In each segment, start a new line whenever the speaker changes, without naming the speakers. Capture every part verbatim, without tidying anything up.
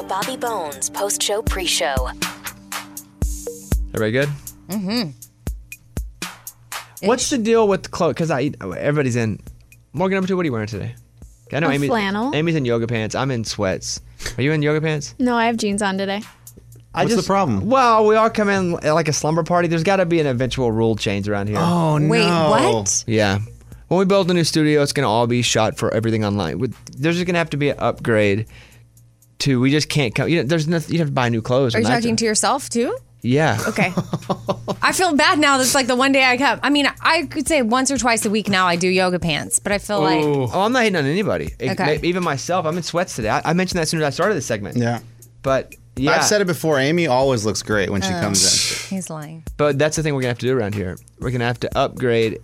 Bobby Bones post-show pre-show.
Everybody good?
Mm-hmm.
What's the deal with the clothes? Because I eat, everybody's in. Morgan, number two, what are you wearing today? I know
A
Amy,
flannel.
Amy's in yoga pants. I'm in sweats. Are you in yoga pants?
No, I have jeans on today.
I
What's
just,
the problem?
Well, we all come in like a slumber party. There's got to be an eventual rule change around here.
Oh, no.
Wait, what?
Yeah. When we build a new studio, it's going to all be shot for everything online. With, there's just going to have to be an upgrade to, we just can't come, you know, there's nothing, you have to buy new clothes.
Are you
and I
talking
have
to yourself too?
Yeah.
Okay. I feel bad now. That's like the one day I come. I mean, I could say once or twice a week now I do yoga pants, but I feel like
Oh, I'm not hating on anybody. It-
Okay.
Even myself, I'm in sweats today. I, I mentioned that as soon as I started this segment.
Yeah.
But yeah.
I've said it before. Amy always looks great when she
Oh.
comes in.
he's lying.
But that's the thing we're going to have to do around here. We're going to have to upgrade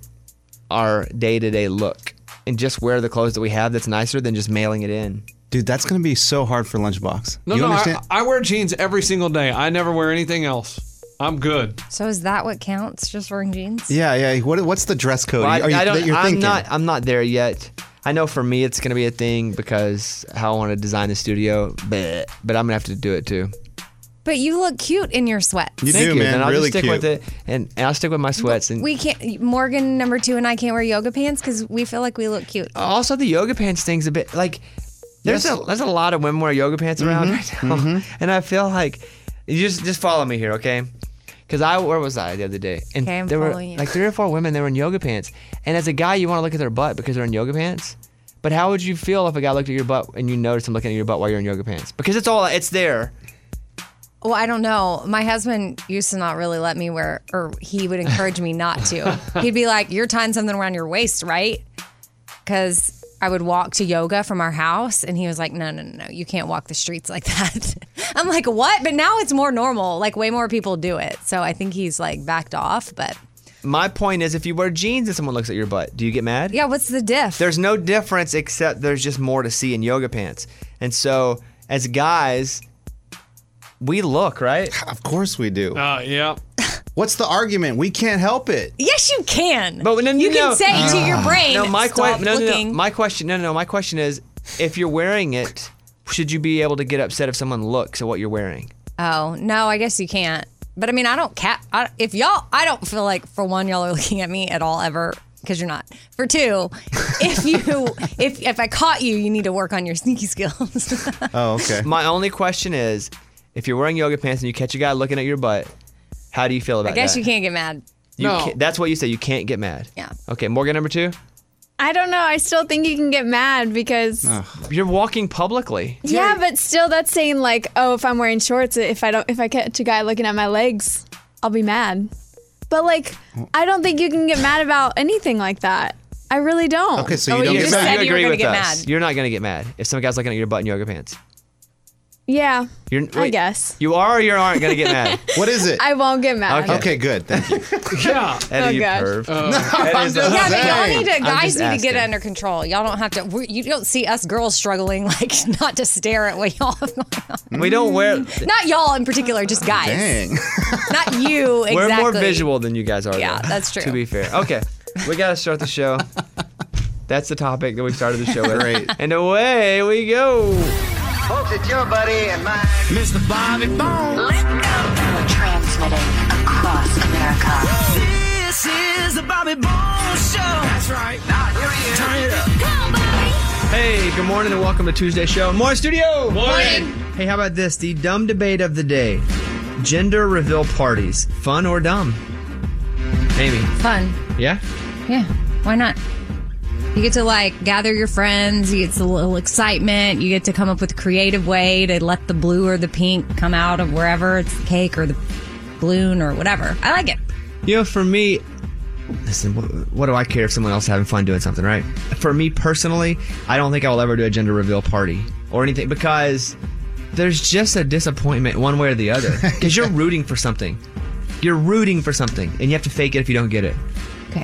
our day-to-day look and just wear the clothes that we have that's nicer than just mailing it in.
Dude, that's going to be so hard for Lunchbox.
No,
you
no,
understand?
I, I wear jeans every single day. I never wear anything else. I'm good.
So is that what counts? Just wearing jeans?
yeah, yeah. What, what's the dress code?
Well, I,
Are you,
I don't,
that you're
I'm
thinking?
not. I'm not there yet. I know for me it's going to be a thing because how I want to design the studio. But, but I'm going to have to do it too.
But you look cute in your sweats.
You
Thank
do,
you.
man.
And I'll
really
just stick
cute.
with it, and, and I'll stick with my sweats. And
We can't. Morgan number two and I can't wear yoga pants because we feel like we look cute.
also the yoga pants thing's a bit like there's
Yes.
a there's a lot of women wear yoga pants around
Mm-hmm.
right now, and I feel like you just just follow me here, okay? Because I where was I the other day? And
Okay, I'm
there were
following you.
like three or four women. They were in yoga pants, and as a guy, you want to look at their butt because they're in yoga pants. But how would you feel if a guy looked at your butt and you noticed him looking at your butt while you're in yoga pants? Because it's all it's there.
Well, I don't know. My husband used to not really let me wear, or he would encourage me not to. He'd be like, "You're tying something around your waist, right?" Because I would walk to yoga from our house, and he was like, "No, no, no, no, you can't walk the streets like that." I'm like, "What?" But now it's more normal. Like way more people do it. So I think he's like backed off. But
My point is, if you wear jeans and someone looks at your butt, do you get mad?
yeah, what's the diff?
There's no difference except there's just more to see in yoga pants. And so, as guys, we look, right?
Of course we do.
Uh, yeah.
What's the argument? We can't help it.
Yes, you can.
But no, no,
you
no.
can say to your brain,
No, my
"Stop
question. No, no, no.
looking."
My question. No, no, no. My question is, if you're wearing it, should you be able to get upset if someone looks at what you're wearing?
Oh, no, I guess you can't. But I mean, I don't cap. I, if y'all, I don't feel like, for one, y'all are looking at me at all ever, because you're not. For two, if you, if if I caught you, you need to work on your sneaky skills.
Oh, okay.
My only question is, if you're wearing yoga pants and you catch a guy looking at your butt, how do you feel about
I guess
that?
you can't get mad.
You
No.
can't- that's what you say. You can't get mad.
Yeah.
Okay, Morgan, number two.
I don't know. I still think you can get mad because
You're walking publicly.
yeah, but still, that's saying like, oh, if I'm wearing shorts, if I don't, if I catch a guy looking at my legs, I'll be mad. But like, I don't think you can get mad about anything like that. I really don't.
Okay, so you
Oh,
don't
you
get
just
mad.
said
you
you were
agree
gonna
with
get
us.
mad.
You're not gonna get mad if some guy's looking at your butt in yoga pants.
Yeah,
You're,
I
wait,
guess.
You are or you aren't gonna get mad.
What is it?
I won't get mad.
Okay.
Okay, good. Thank you.
Yeah.
Eddie,
Oh,
you
gosh.
perv.
I'm
That is
just
a-
Yeah, but y'all
saying.
need to,
I'm
guys
just
need to get it
asking.
under control. Y'all don't have to, we- you don't see us girls struggling, like, not to stare at what y'all have going on.
We don't wear.
Not y'all in particular, just guys.
Dang.
Not you, exactly.
We're more visual than you guys are.
Yeah,
though,
that's true.
To be fair. Okay, we gotta start the show. That's the topic that we started the show with.
Great.
And away we go.
Folks, it's your buddy and mine, Mister Bobby Bones.
Transmitting across America.
This is the Bobby Bones Show. That's right. Now, here he is. Turn it up. Come on, Bobby.
Hey, good morning and welcome to Tuesday Show. Morning studio.
Morning.
Hey, how about this? The dumb debate of the day: gender reveal parties, fun or dumb? Amy.
Fun.
Yeah.
Yeah, why not? You get to like gather your friends, you get a little excitement, you get to come up with a creative way to let the blue or the pink come out of wherever it's the cake or the balloon or whatever. I like it.
You know, for me, listen, what, what do I care if someone else is having fun doing something, right? For me personally, I don't think I will ever do a gender reveal party or anything because there's just a disappointment one way or the other. Because you're rooting for something. You're rooting for something, and you have to fake it if you don't get it.
Okay.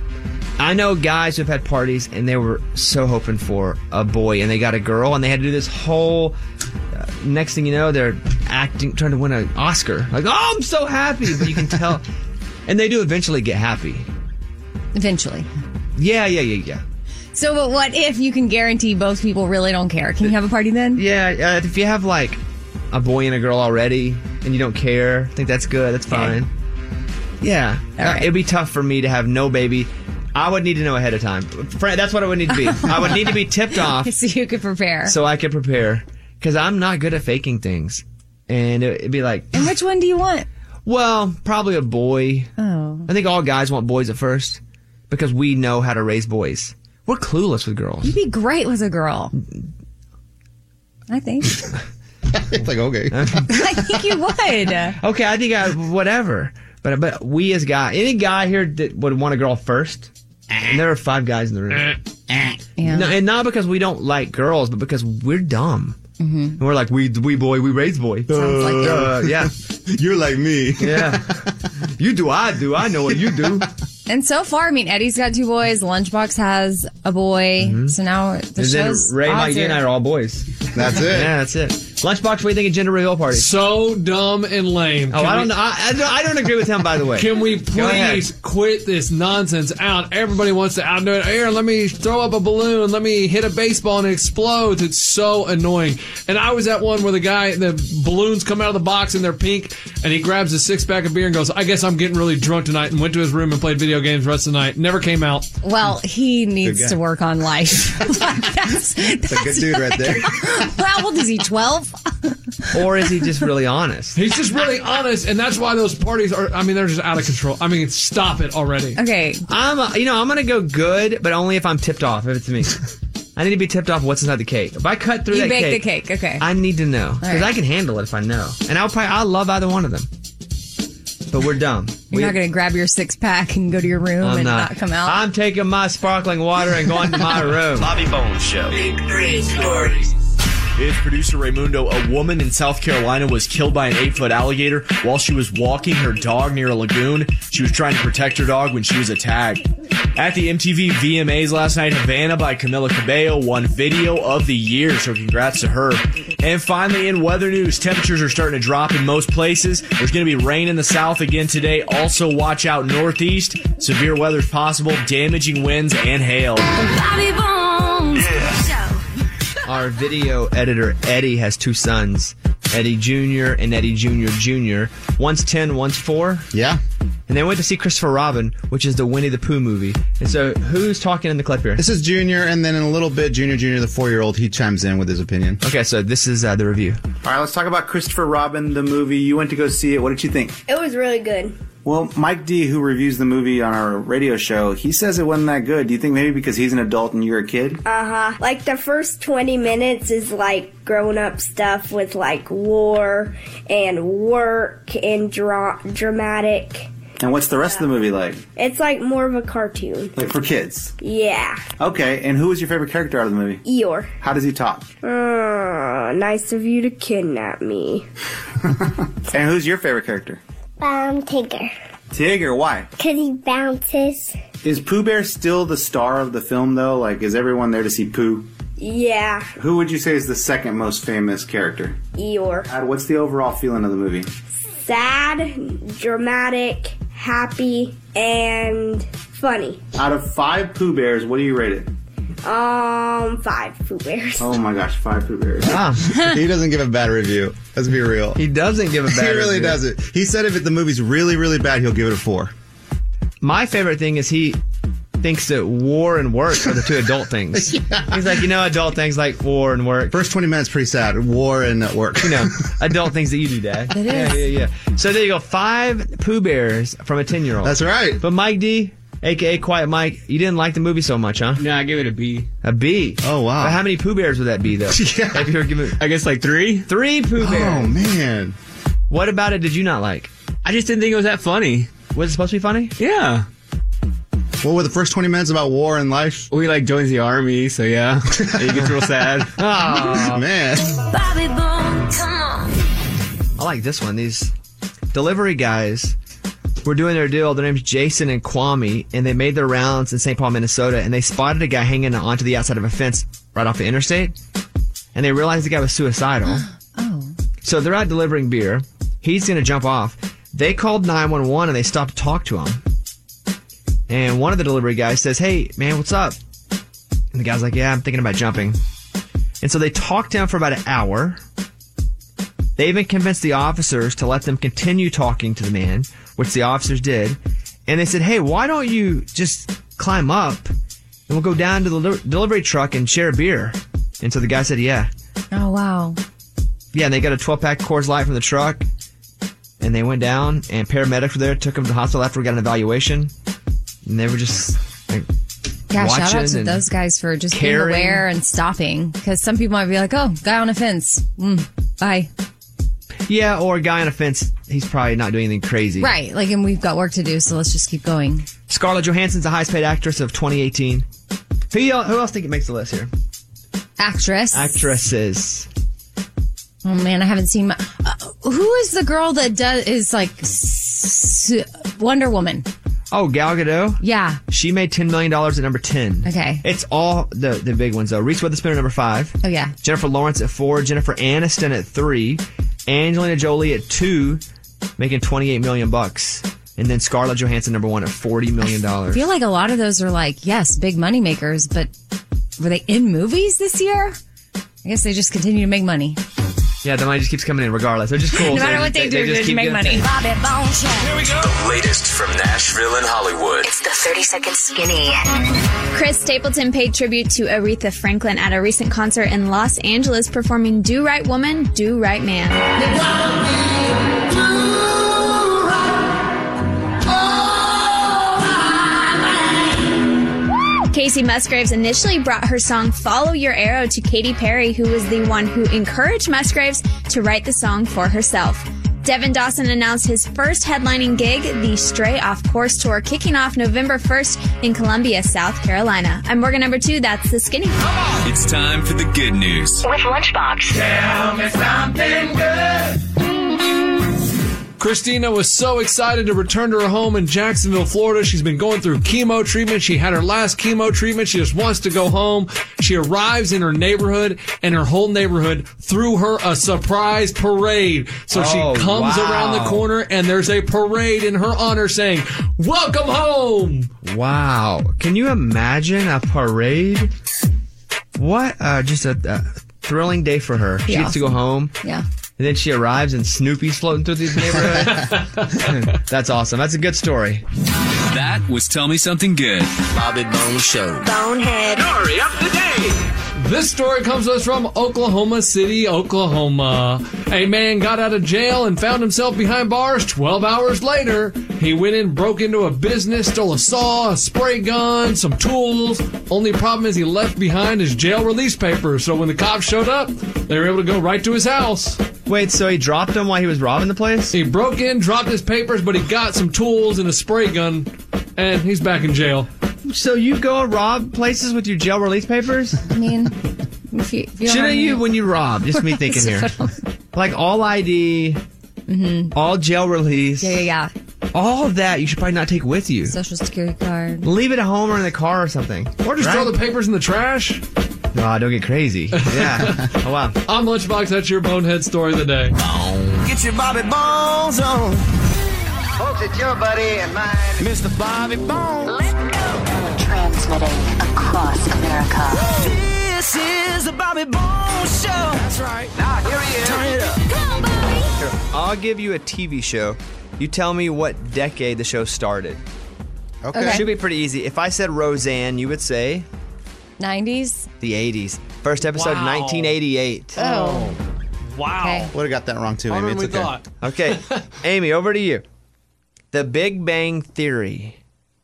I know guys who've had parties, and they were so hoping for a boy, and they got a girl, and they had to do this whole... Uh, next thing you know, they're acting, trying to win an Oscar. Like, oh, I'm so happy, but you can tell... And they do eventually get happy.
Eventually.
Yeah, yeah, yeah, yeah.
So, but what if you can guarantee both people really don't care? Can you have a party then?
Yeah, uh, if you have like a boy and a girl already, and you don't care, I think that's good. That's fine. Yeah.
All right.
It'd be tough for me to have no baby. I would need to know ahead of time. Fran, that's what it would need to be. I would need to be tipped off
So you could prepare.
so I could prepare. Because I'm not good at faking things. And it- it'd be like,
And which one do you want?
well, probably a boy.
Oh.
I think all guys want boys at first because we know how to raise boys. We're clueless with girls.
You'd be great with a girl. I think.
It's like, okay.
I think you would.
Okay, I think I, whatever. But but we as guys, any guy here that would want a girl first, and there are five guys in the room.
Yeah.
No, and not because we don't like girls, but because we're dumb. Mm-hmm. And we're like, we we boy, we raise boy.
Sounds like you.
Uh, yeah,
You're like me.
yeah. You do, I do. I know what you do.
And so far, I mean, Eddie's got two boys. Lunchbox has a boy. So now the
Mm-hmm. and then
show's
Ray,
odds
Mike, you and
are-
I are all boys.
That's it.
Yeah, that's it. Lunchbox, what do you think of gender reveal parties?
So dumb and lame.
Oh,
Can
I
we-
don't know. I, I, don't, I don't agree with him, by the way.
Can we
Go ahead.
please quit this nonsense out? Everybody wants to outdo it. Here, let me throw up a balloon. Let me hit a baseball and it explodes. It's so annoying. And I was at one where the guy, the balloons come out of the box and they're pink, and he grabs a six pack of beer and goes, I guess I'm getting really drunk tonight, and went to his room and played video games the rest of the night. Never came out.
Well, he needs
guy.
to work on life. Like, that's, that's
a good dude right there.
How old is he? twelve?
Or is he just really honest?
He's just really honest, and that's why those parties are, I mean, they're just out of control. I mean, stop it already.
Okay.
I'm, uh, you know, I'm gonna go good, but only if I'm tipped off. If it's me, I need to be tipped off what's inside the cake. If I cut through
You
that
bake
cake,
the cake. Okay.
I need to know because
right.
I can handle it if I know. And I'll probably, I love either one of them. But we're dumb.
You're
We-
not going to grab your six pack and go to your room
I'm
and
not.
not, come out.
I'm taking my sparkling water and going to my room.
Bobby Bones Show.
Big three stories.
It's producer Raymundo. A woman in South Carolina was killed by an eight-foot alligator while she was walking her dog near a lagoon. She was trying to protect her dog when she was attacked. At the M T V V M As last night, Havana by Camila Cabello won Video of the Year, so congrats to her. And finally, in weather news, temperatures are starting to drop in most places. There's going to be rain in the south again today. Also, watch out northeast. Severe weather is possible, damaging winds and hail.
Bobby Bones Show.
Our video editor, Eddie, has two sons, Eddie Junior and Eddie Junior Junior One's ten, one's four.
Yeah.
And they went to see Christopher Robin, which is the Winnie the Pooh movie. And so, who's talking in the clip here?
This is Junior, and then in a little bit, Junior, Junior, the four-year-old, he chimes in with his opinion.
Okay, so this is uh, the review.
All right, let's talk about Christopher Robin, the movie. You went to go see it. What did you think?
It was really good.
Well, Mike D, who reviews the movie on our radio show, he says it wasn't that good. Do you think maybe because he's an adult and you're a kid?
Uh-huh. Like, the first twenty minutes is, like, grown-up stuff with, like, war and work and dra- dramatic.
And what's the rest of the movie like?
It's, like, more of a cartoon.
Like for kids?
Yeah.
Okay, and who was your favorite character out of the movie?
Eeyore.
How does he talk?
Uh, nice of you to kidnap me.
And who's your favorite character?
Um, Tigger.
Tigger, why?
Because he bounces.
Is Pooh Bear still the star of the film, though? Like, is everyone there to see Pooh?
Yeah.
Who would you say is the second most famous character?
Eeyore.
Uh, What's the overall feeling of the movie?
Sad, dramatic, happy, and funny.
Out of five Pooh Bears, what do you rate it?
Um, five Pooh Bears.
Oh my gosh, five Pooh Bears.
Ah,
He doesn't give a bad review. Let's be real.
he doesn't give a bad
He really
review.
doesn't. He said if it, the movie's really, really bad, he'll give it a four.
My favorite thing is he thinks that war and work are the two adult things. He's like, you know, adult things like war and work.
First twenty minutes, pretty sad. War and uh, work.
You know, adult things that you do, Dad.
It
Yeah,
is.
yeah, yeah. So there you go. Five Pooh Bears from a ten-year-old.
That's right.
But Mike D, a k a. Quiet Mike, you didn't like the movie so much, huh?
No, I give it a B.
A B.
Oh, wow.
But how many Pooh Bears would that be, though?
Yeah.
If you were giving
I guess like three.
three Pooh Bears.
Oh, man.
What about it did you not like?
I just didn't think it was that funny.
Was it supposed to be funny?
Yeah.
What were the first twenty minutes about war and life?
We like joins the army, so yeah. It gets real sad.
Oh,
Man.
Bobby Bones. Come on.
I like this one. These delivery guys were doing their deal. Their name's Jason and Kwame, and they made their rounds in Saint Paul, Minnesota, and they spotted a guy hanging onto the outside of a fence right off the interstate, and they realized the guy was suicidal.
Oh.
So they're out delivering beer. He's going to jump off. They called nine one one, and they stopped to talk to him. And one of the delivery guys says, hey, man, what's up? And the guy's like, yeah, I'm thinking about jumping. And so they talked to him for about an hour. They even convinced the officers to let them continue talking to the man, which the officers did. And they said, hey, why don't you just climb up and we'll go down to the deli- delivery truck and share a beer? And so the guy said, yeah.
Oh, wow.
Yeah, and they got a twelve-pack Coors Light from the truck. And they went down, and paramedics were there, took him to the hospital after we got an evaluation. And they were just like,
Yeah, shout out
watching
to
and
those guys for just
caring.
being aware and stopping. Because some people might be like, oh, guy on a fence. Mm, bye.
Yeah, or a guy on a fence, he's probably not doing anything crazy.
Right. Like, and we've got work to do, so let's just keep going.
Scarlett Johansson's the highest paid actress of twenty eighteen. Who, y'all, who else think it makes the list here?
Actress.
Actresses.
Oh, man, I haven't seen my... Uh, who is the girl that does is like s- Wonder Woman?
Oh, Gal Gadot?
Yeah.
She made ten million dollars at number ten.
Okay.
It's all the, the big ones, though. Reese Witherspoon at number five.
Oh, yeah.
Jennifer Lawrence at four. Jennifer Aniston at three. Angelina Jolie at two, making twenty-eight million bucks. And then Scarlett Johansson number one at forty million dollars.
I feel like a lot of those are like, yes, big money makers, but were they in movies this year? I guess they just continue to make money.
Yeah, the money just keeps coming in regardless. They're just cool.
No matter what they, do, they
just
just
keep
make
getting-
money.
Bobby Bone Show. Here we go.
The latest from Nashville and Hollywood.
It's the thirty second skinny.
Chris Stapleton paid tribute to Aretha Franklin at a recent concert in Los Angeles performing Do Right Woman, Do Right Man. Casey Musgraves initially brought her song Follow Your Arrow to Katy Perry, who was the one who encouraged Musgraves to write the song for herself. Devin Dawson announced his first headlining gig, the Stray Off Course Tour, kicking off November first in Columbia, South Carolina. I'm Morgan number two. That's The Skinny.
It's time for the good news.
With Lunchbox.
Tell me something good.
Christina was so excited to return to her home in Jacksonville, Florida. She's been going through chemo treatment. She had her last chemo treatment. She just wants to go home. She arrives in her neighborhood, and her whole neighborhood threw her a surprise parade. So
Oh,
she comes
wow.
around the corner, and there's a parade in her honor saying, "Welcome home."
Wow. Can you imagine a parade? What uh, just a, a thrilling day for her. She
Yeah.
gets to go home.
Yeah.
And then she arrives and Snoopy's floating through the neighborhood. That's awesome. That's a good story.
That was Tell Me Something Good.
Bobby Bone Show.
Bonehead.
Story of the day.
This story comes to us from Oklahoma City, Oklahoma. A man got out of jail and found himself behind bars twelve hours later. He went in, broke into a business, stole a saw, a spray gun, some tools. Only problem is he left behind his jail release papers. So when the cops showed up, they were able to go right to his house.
Wait, so he dropped them while he was robbing the place?
He broke in, dropped his papers, but he got some tools and a spray gun, and he's back in jail.
So you go rob places with your jail release papers?
I mean, if you, if you don't
Shouldn't
have
you
any-
when you rob? Just me thinking here. Like all I D, all jail release,
Yeah, yeah, yeah.
all of that you should probably not take with you.
Social security card.
Leave it at home or in the car or something.
Or just
Right?
throw the papers in the trash.
No, don't get crazy. Yeah. Oh, wow.
I'm Lunchbox. That's your bonehead story of the day.
Get your Bobby Bones on.
Folks, it's your buddy and mine.
Mister Bobby Bones.
Transmitting across America.
This is the Bobby Bones Show. That's right. Now, here he is. Turn it up. Come on, Bobby.
Here, I'll give you a T V show. You tell me what decade the show started.
Okay.
Okay.
Should be pretty easy. If I said Roseanne, you would say
nineties?
the eighties. First episode,
Wow.
nineteen eighty-eight.
Oh.
Wow.
Okay.
Would have got that wrong too,
Harder
Amy.
than
It's
we
okay.
thought.
Okay, Amy, over to you. The Big Bang Theory.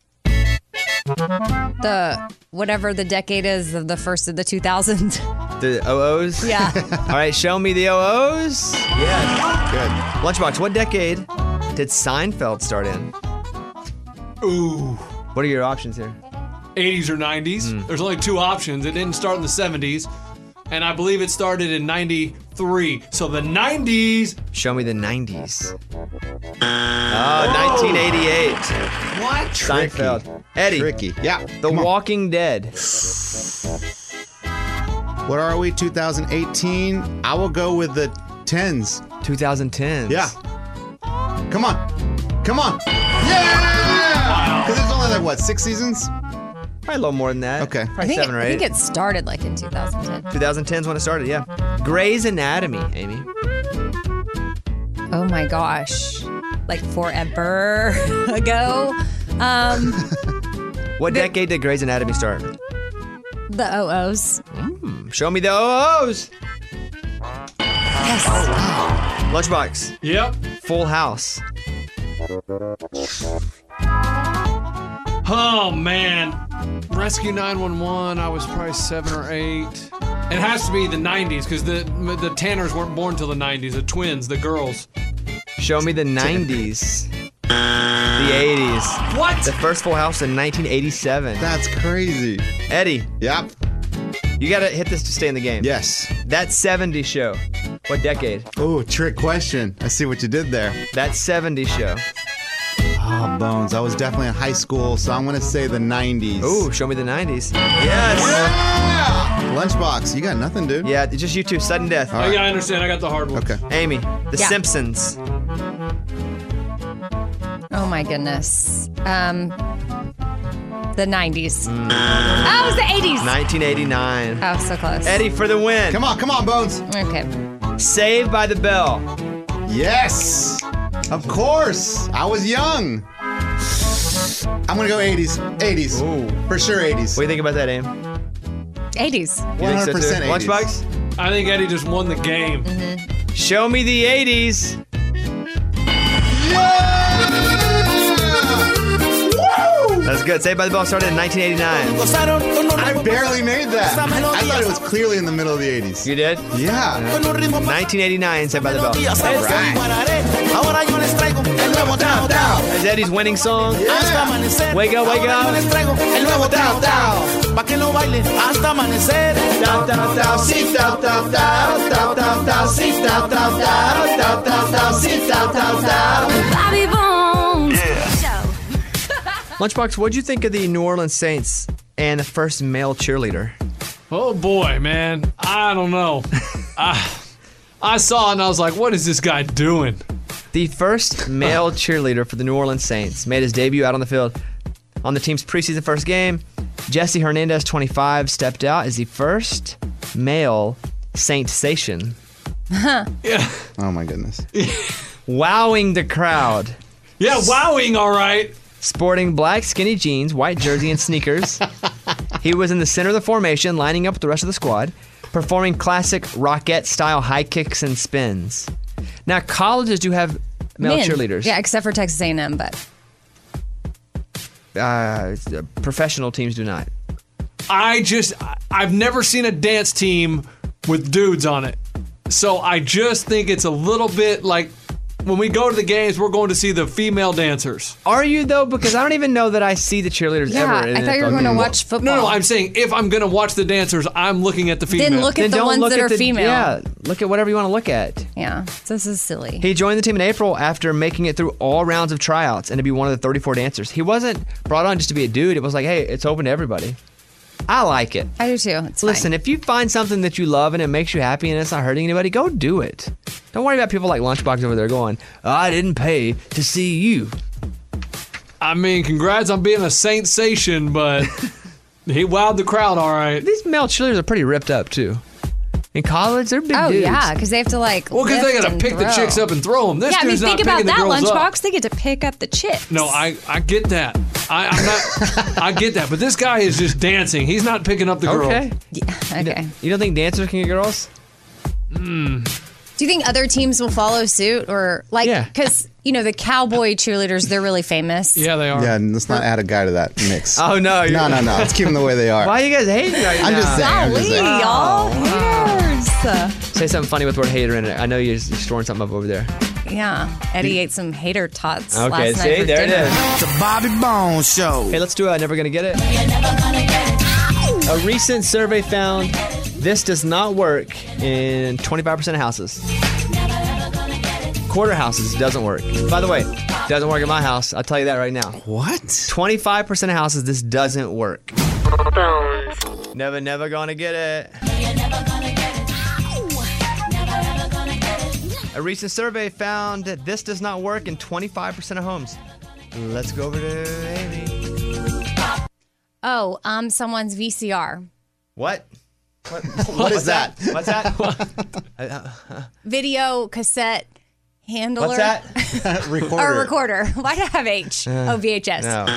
The, whatever the decade is of the first of the two thousands.
The O Os?
Yeah.
All right, show me the O Os. Yes.
Good.
Lunchbox, what decade did Seinfeld start in?
Ooh.
What are your options here?
eighties or nineties. There's only two options. It didn't start in the seventies. And I believe it started in ninety-three. So the nineties.
Show me the nineties. Oh, nineteen eighty-eight.
What?
Seinfeld. Eddie.
Tricky. Yeah.
The
come on.
Walking Dead.
What are we? two thousand eighteen. I will go with the tens.
twenty tens.
Yeah. Come on. Come on. Yeah! Because there's only like, what, six seasons?
Probably a little more than that.
Okay.
Probably
I think,
seven or
I
eight.
think it started like in two thousand ten.
twenty tens when it started, yeah. Grey's Anatomy, Amy.
Oh my gosh. Like forever ago. Um,
What decade did Grey's Anatomy start?
the O Os.
Show me the O Os.
Yes.
Lunchbox.
Yep.
Full House.
Oh, man. Rescue nine one one, I was probably seven or eight. It has to be the nineties because the the Tanners weren't born till the nineties. The twins, the girls.
Show me the nineties. The eighties.
What?
The first Full House in nineteen eighty-seven.
That's crazy.
Eddie.
Yep.
You gotta hit this to stay in the game.
Yes.
That seventies show. What decade?
Oh, trick question. I see what you did there.
That seventies show.
Oh, Bones. I was definitely in high school, so I'm going to say the nineties.
Ooh, show me the nineties. Yes.
Yeah! Lunchbox, you got nothing, dude.
Yeah, just you two. Sudden death.
Oh, yeah, I understand. I got the hard one.
Okay.
Amy. The
Yeah.
Simpsons.
Oh my goodness. Um, the nineties. Oh, it was the eighties.
nineteen eighty-nine.
Oh, so close.
Eddie for the win.
Come on, come on, Bones.
Okay.
Saved by the Bell.
Yes. Of course. I was young. I'm going to go eighties. eighties.
Ooh.
For sure, eighties.
What do you think about that, Aim?
eighties.
You think so, too?
one hundred percent eighties.
Lunchbox?
I think Eddie just won the game.
Show me the eighties. That's good. Saved by the Bell started in nineteen eighty-nine.
I barely made that. I thought it was clearly in the middle of the eighties.
You did?
Yeah.
nineteen eighty-nine, Saved by the Bell.
All right.
Is Eddie's winning song?
Yeah.
Wake up, wake up.
Pa' que lo baile hasta amanecer.
Down, down, down, sit down, down, down, down, down, down, sit down, down, down, down, down, down, sit down, down, down.
Bobby Bones.
Lunchbox, what'd you think of the New Orleans Saints and the first male cheerleader?
Oh, boy, man. I don't know. I, I saw it and I was like, what is this guy doing?
The first male cheerleader for the New Orleans Saints made his debut out on the field on the team's preseason first game. Jesse Hernandez, twenty-five, stepped out as the first male Saint-sation.
Yeah.
Oh, my goodness.
Wowing the crowd.
Yeah, wowing, all right.
Sporting black skinny jeans, white jersey, and sneakers. He was in the center of the formation, lining up with the rest of the squad, performing classic Rockette-style high kicks and spins. Now, colleges do have male
Men.
cheerleaders.
Yeah, except for Texas A and M, but
Uh, professional teams do not.
I just, I've never seen a dance team with dudes on it. So I just think it's a little bit like when we go to the games, we're going to see the female dancers.
Are you, though? Because I don't even know that I see the cheerleaders
yeah,
ever. in
I thought
N F L
you were going to
games.
watch football.
No, no, I'm saying if I'm going to watch the dancers, I'm looking at the female.
Then look at
Then
the
don't
ones
look
that
at
are
the-
female.
Yeah, look at whatever you want to look at.
Yeah, this is silly.
He joined the team in April after making it through all rounds of tryouts and to be one of the thirty-four dancers. He wasn't brought on just to be a dude. It was like, hey, it's open to everybody. I like it.
I do too. It's
Listen,
fine.
if you find something that you love and it makes you happy and it's not hurting anybody, go do it. Don't worry about people like Lunchbox over there going, I didn't pay to see you.
I mean, congrats on being a Saint-sation, but he wowed the crowd all right.
These male cheerleaders are pretty ripped up, too. In college, they're big
Oh
dudes.
yeah, because they have to like.
Well, because they
lift
got to
and
pick the
throw.
chicks up and throw them. This
yeah, I mean,
dude's
think
not
about
picking the
that,
girls
Lunchbox.
up.
They get to pick up the chicks.
No, I, I get that. I, I'm not. I get that. But this guy is just dancing. He's not picking up the girl.
Okay.
Yeah, okay.
You don't think dancers can get girls?
Hmm.
Do you think other teams will follow suit or like?
Yeah.
Because you know the cowboy cheerleaders, they're really famous.
Yeah, they are.
Yeah, and let's not add a guy to that mix.
Oh, no. you're-
No, no, no. Let's keep them the way they are.
Why are you guys hating right
I'm
now?
just saying. I'm just
Golly,
saying.
y'all. Haters.
Say something funny with the word hater in it. I know you're, you're storing something up over there.
Yeah, Eddie ate some hater tots
Okay,
last night
see?
for
There it
dinner.
is.
The Bobby Bones Show.
Hey, let's do a Never Gonna Get It. A recent survey found this does not work in twenty-five percent of houses. Quarter houses doesn't work. By the way, doesn't work in my house. I'll tell you that right now.
What?
twenty-five percent of houses, this doesn't work. Never, never gonna get it. A recent survey found that this does not work in twenty-five percent of homes. Let's go over to Amy.
Oh, um, someone's V C R.
What? What,
What is that?
What's that? Uh, uh,
Video cassette Handler.
What's that?
Recorder.
Or recorder. Why do I have H?
Uh,
oh, V H S.
No.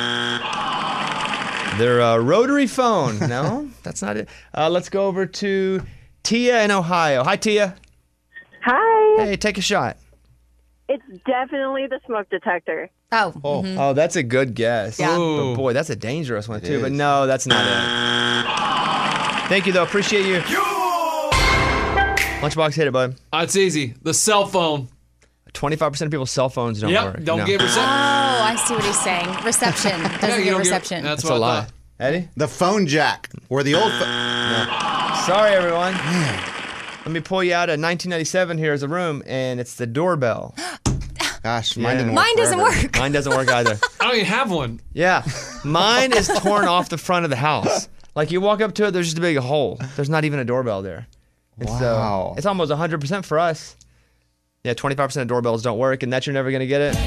They're a rotary phone. No, that's not it. Uh, let's go over to Tia in Ohio. Hi, Tia.
Hi.
Hey, take a shot.
It's definitely the smoke detector.
Oh.
Oh,
mhm.
oh, that's a good guess.
Yeah.
But boy, that's a dangerous one, too.
is.
But no, that's not it. Thank you, though. Appreciate you. Lunchbox, hit it, bud.
Uh, it's easy. The cell phone.
twenty-five percent of people's cell phones don't
Yep,
work.
don't
No.
get
Oh,
reception.
I see what he's saying. Reception. Doesn't
Yeah, you
get
don't
reception.
That's,
That's
what
a
I
lie.
thought.
Eddie?
The phone jack. Or the old phone.
Sorry, everyone. Let me pull you out of nineteen ninety-seven here as a room, and it's the doorbell.
Gosh,
Yeah.
mine didn't work.
Mine doesn't
forever.
work.
Mine doesn't work either.
I don't even have one.
Yeah. Mine is torn off the front of the house. Like, you walk up to it, there's just a big hole. There's not even a doorbell there. And
Wow.
so it's almost one hundred percent for us. Yeah, twenty-five percent of doorbells don't work, and that you're never going to get it.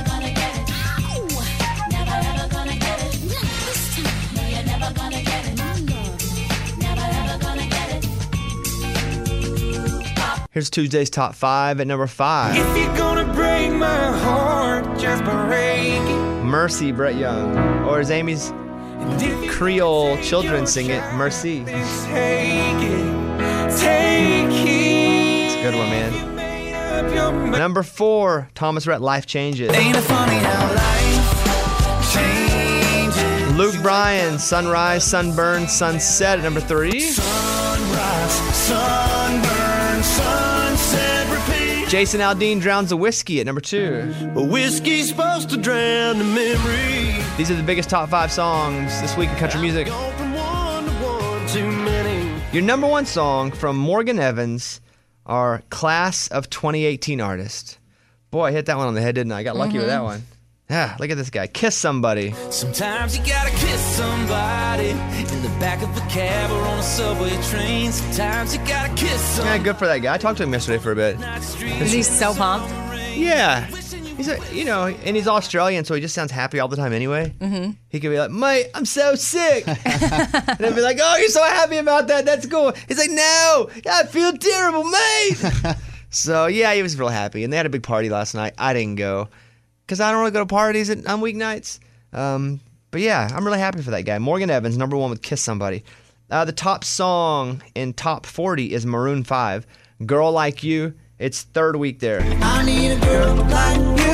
Here's Tuesday's top five at number five.
If you're gonna break my heart, just break it.
Mercy, Brett Young. Or as Amy's Creole children sing it, Mercy.
Take it, take it.
It's a good one, man.
Up your mind.
Number four, Thomas Rhett, Life Changes.
Ain't it funny how life changes?
Luke Bryan, Sunrise, Sunburn, Sunset at number three.
Sunrise, sunburn, sunset, repeat.
Jason Aldean, Drowns a Whiskey at number two.
A whiskey's supposed to drown the memory.
These are the biggest top five songs this week in country music.
Gone from one to one too many.
Your number one song from Morgan Evans, our Class of twenty eighteen artist. Boy, I hit that one on the head, didn't I? I got lucky with that one. Yeah, look at this guy. Kiss Somebody.
Sometimes you gotta kiss somebody in the back of a cab or on a subway train. Sometimes you gotta kiss
Yeah,
somebody.
good for that guy. I talked to him yesterday for a bit.
Is he so pumped?
Yeah. He's a, you know, and he's Australian, so he just sounds happy all the time anyway. Mm-hmm. He could be like, mate, I'm so sick. And I'd be like, oh, you're so happy about that. That's cool. He's like, no, I feel terrible, mate. So, yeah, he was real happy. And they had a big party last night. I didn't go because I don't really go to parties at, on weeknights. Um, but, yeah, I'm really happy for that guy. Morgan Evans, number one with Kiss Somebody. Uh, the top song in top forty is Maroon five, Girl Like You. It's third week there.
I need a girl like you.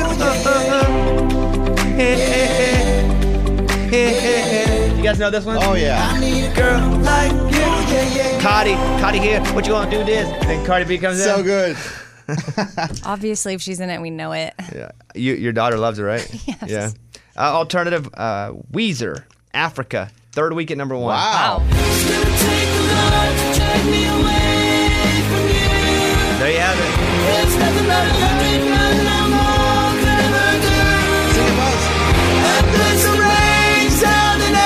You guys know this one?
Oh, yeah.
I need a girl like you. Yeah, yeah.
Cardi, Cardi here. What you gonna do this? And Cardi B comes
So
in.
good.
Obviously, if she's in it, we know it.
Yeah. You, your daughter loves it, right?
Yes.
Yeah. Uh, alternative, uh, Weezer, Africa, third week at number one.
Wow.
It's gonna take a lot to take me away from you.
There you have it.
It's nothing but a hurry, nothing I'm all could ever do.
Sing it, Buzz.
A place of rain, sound in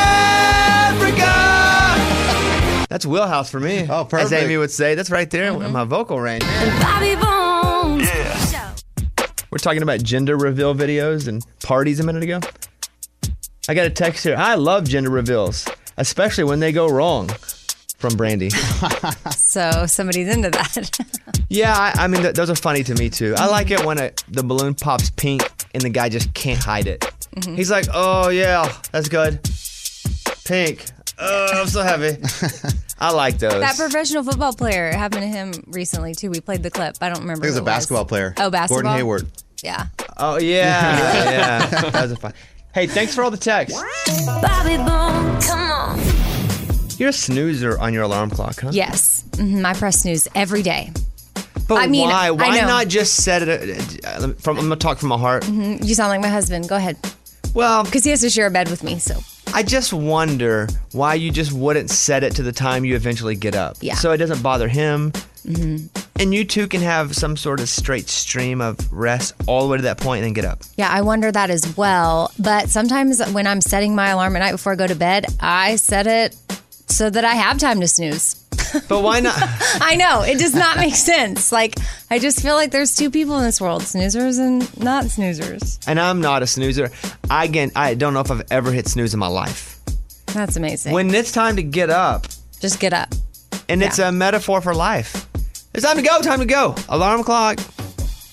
Africa.
That's wheelhouse for me.
Oh,
As
perfect.
Amy would say. That's right there in my vocal range.
Bobby Bones.
We're talking about gender reveal videos and parties a minute ago. I got a text here. I love gender reveals, especially when they go wrong, from Brandy.
So somebody's into that.
Yeah, I, I mean, th- those are funny to me, too. I like it when a, the balloon pops pink and the guy just can't hide it.
Mhm.
He's like, oh, yeah, that's good. Pink. Oh, I'm so heavy. I like those.
That professional football player, it happened to him recently, too. We played the clip. I don't remember.
I think it was
who
a basketball player.
Oh, basketball?
Gordon Hayward.
Yeah.
Oh, yeah. yeah. That was a fun. Hey, thanks for all the texts.
Bobby Bones. Come on.
You're a snoozer on your alarm clock, huh?
Yes. Mhm, I press snooze every day.
But
I mean,
why?
I
Why
know.
not just set it? Uh, from, I'm going to talk from my heart.
Mhm, You sound like my husband. Go ahead.
Well,
because he has to share a bed with me, so.
I just wonder why you just wouldn't set it to the time you eventually get up.
Yeah.
So it doesn't bother him.
Mhm.
And you two can have some sort of straight stream of rest all the way to that point and then get up.
Yeah, I wonder that as well. But sometimes when I'm setting my alarm at night before I go to bed, I set it so that I have time to snooze.
But why not?
I know, it does not make sense. Like, I just feel like there's two people in this world, snoozers and not snoozers.
And I'm not a snoozer. I, again, I don't know if I've ever hit snooze in my life.
That's amazing.
When it's time to get up.
Just get up.
And it's a metaphor for life. It's time to go, time to go. Alarm clock.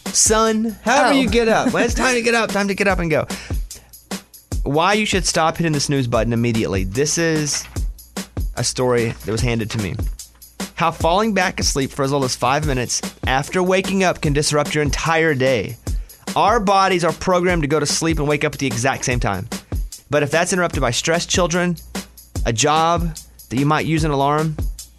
son, however
Oh.
you get up. When it's time to get up, time to get up and go. Why you should stop hitting the snooze button immediately. This is a story that was handed to me. How falling back asleep for as little as five minutes after waking up can disrupt your entire day. Our bodies are programmed to go to sleep and wake up at the exact same time. But if that's interrupted by stressed children, a job that you might use an alarm,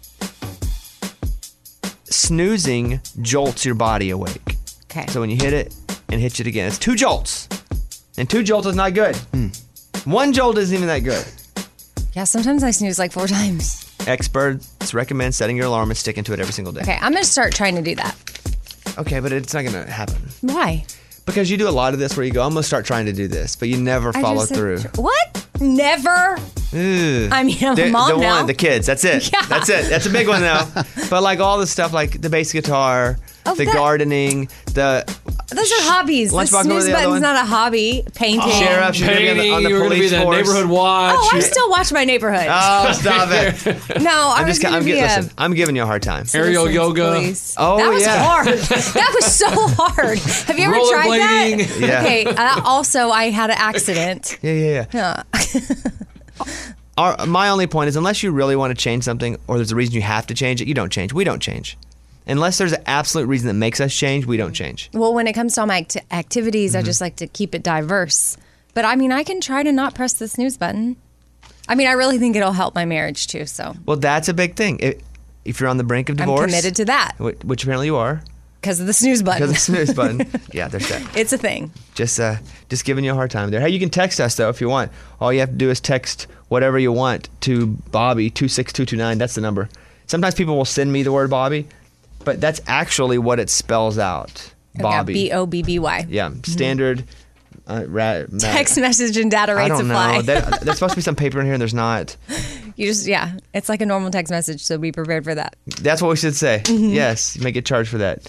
snoozing jolts your body awake.
Okay.
So when you hit it and hits it again, it's two jolts. And two jolts is not good. One jolt isn't even that good.
Yeah, sometimes I snooze like four times.
Experts recommend setting your alarm and sticking to it every single day.
Okay, I'm going to start trying to do that.
Okay, but it's not going to happen.
Why?
Because you do a lot of this where you go, I'm going to start trying to do this, but you never
I
follow
just said-
through.
What? Never?
Ugh.
I mean, I'm a
the,
mom
the
now.
one, the kids. That's it.
Yeah.
That's it. That's a big one though. But like all the stuff, like the bass guitar,
Oh,
the
that-
gardening, the
Those are hobbies. The
Lunchbox, what were
snooze
the other
button's
one?
not a hobby. Painting.
Sheriff, you're gonna be on the, on the
Painting, you're gonna be
police
the
force.
neighborhood watch.
Oh, I still watch my neighborhood.
Oh, stop it.
No, I
I'm
was
just.
going
I'm
to be
giving.
a...
Listen, I'm giving you a hard time.
Aerial
citizens
yoga.
police.
Oh,
that was
yeah.
hard. That was so hard. Have you ever tried that?
Rollerblading.
Yeah.
Okay. Uh, also, I had an accident.
Yeah, yeah, yeah.
Yeah.
Our, my only point is, unless you really want to change something, or there's a reason you have to change it, you don't change. We don't change. Unless there's an absolute reason that makes us change, we don't change.
Well, when it comes to all my act- activities,
Mm-hmm.
I just like to keep it diverse. But I mean, I can try to not press the snooze button. I mean, I really think it'll help my marriage too. So
Well, that's a big thing. If, if you're on the brink of divorce,
I'm committed to that
wh- which apparently you are,
because of the snooze button.
because of the snooze button. Yeah, there's that.
It's a thing.
Just, uh, just giving you a hard time there. Hey, you can text us though if you want. All you have to do is text whatever you want to Bobby two six two two nine. That's the number. Sometimes people will send me the word Bobby, but that's actually what it spells out. Bobby.
B O B B Y.
Yeah, standard. Uh, ra- ma-
Text message and data
I
rates
don't
apply.
know. There, there's supposed to be some paper in here, and there's not.
You just, yeah, it's like a normal text message, so be prepared for that.
That's what we should say.
Mhm.
Yes, you may get charged for that.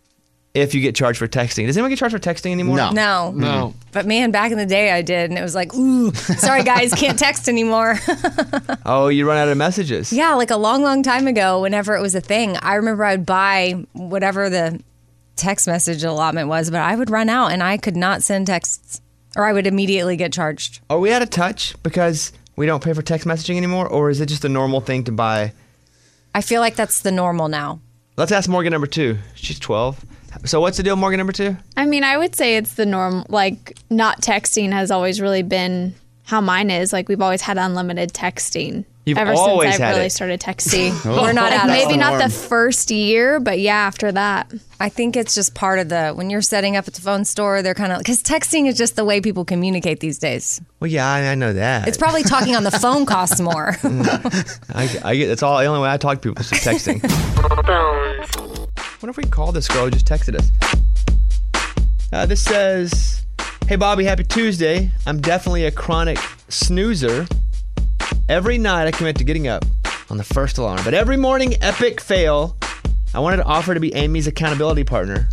If you get charged for texting. Does anyone get charged for texting anymore?
No.
No.
No.
But man, back in the day I did, and it was like, ooh, sorry guys, can't text anymore.
Oh, you run out of messages.
Yeah, like a long, long time ago, whenever it was a thing, I remember I'd buy whatever the text message allotment was, but I would run out and I could not send texts, or I would immediately get charged.
Are we out of touch because we don't pay for text messaging anymore, or is it just a normal thing to buy?
I feel like that's the normal now.
Let's ask Morgan number two. She's twelve. So what's the deal, Morgan number two?
I mean, I would say it's the norm. Like, not texting has always really been how mine is. Like, we've always had unlimited texting.
You've
ever
always
since I've
had
really
it.
started texting.
Oh.
We're not
Like,
out of
maybe
it.
not the first year, but yeah, after that.
I think it's just part of the, when you're setting up at the phone store, they're kind of, because texting is just the way people communicate these days.
Well, yeah, I, I know that.
It's probably talking on the phone costs more.
I, I get. That's all. The only way I talk to people is just texting. What if we call this girl who just texted us? Uh, this says, "Hey Bobby, happy Tuesday. I'm definitely a chronic snoozer. Every night I commit to getting up on the first alarm, but every morning, epic fail. I wanted to offer to be Amy's accountability partner.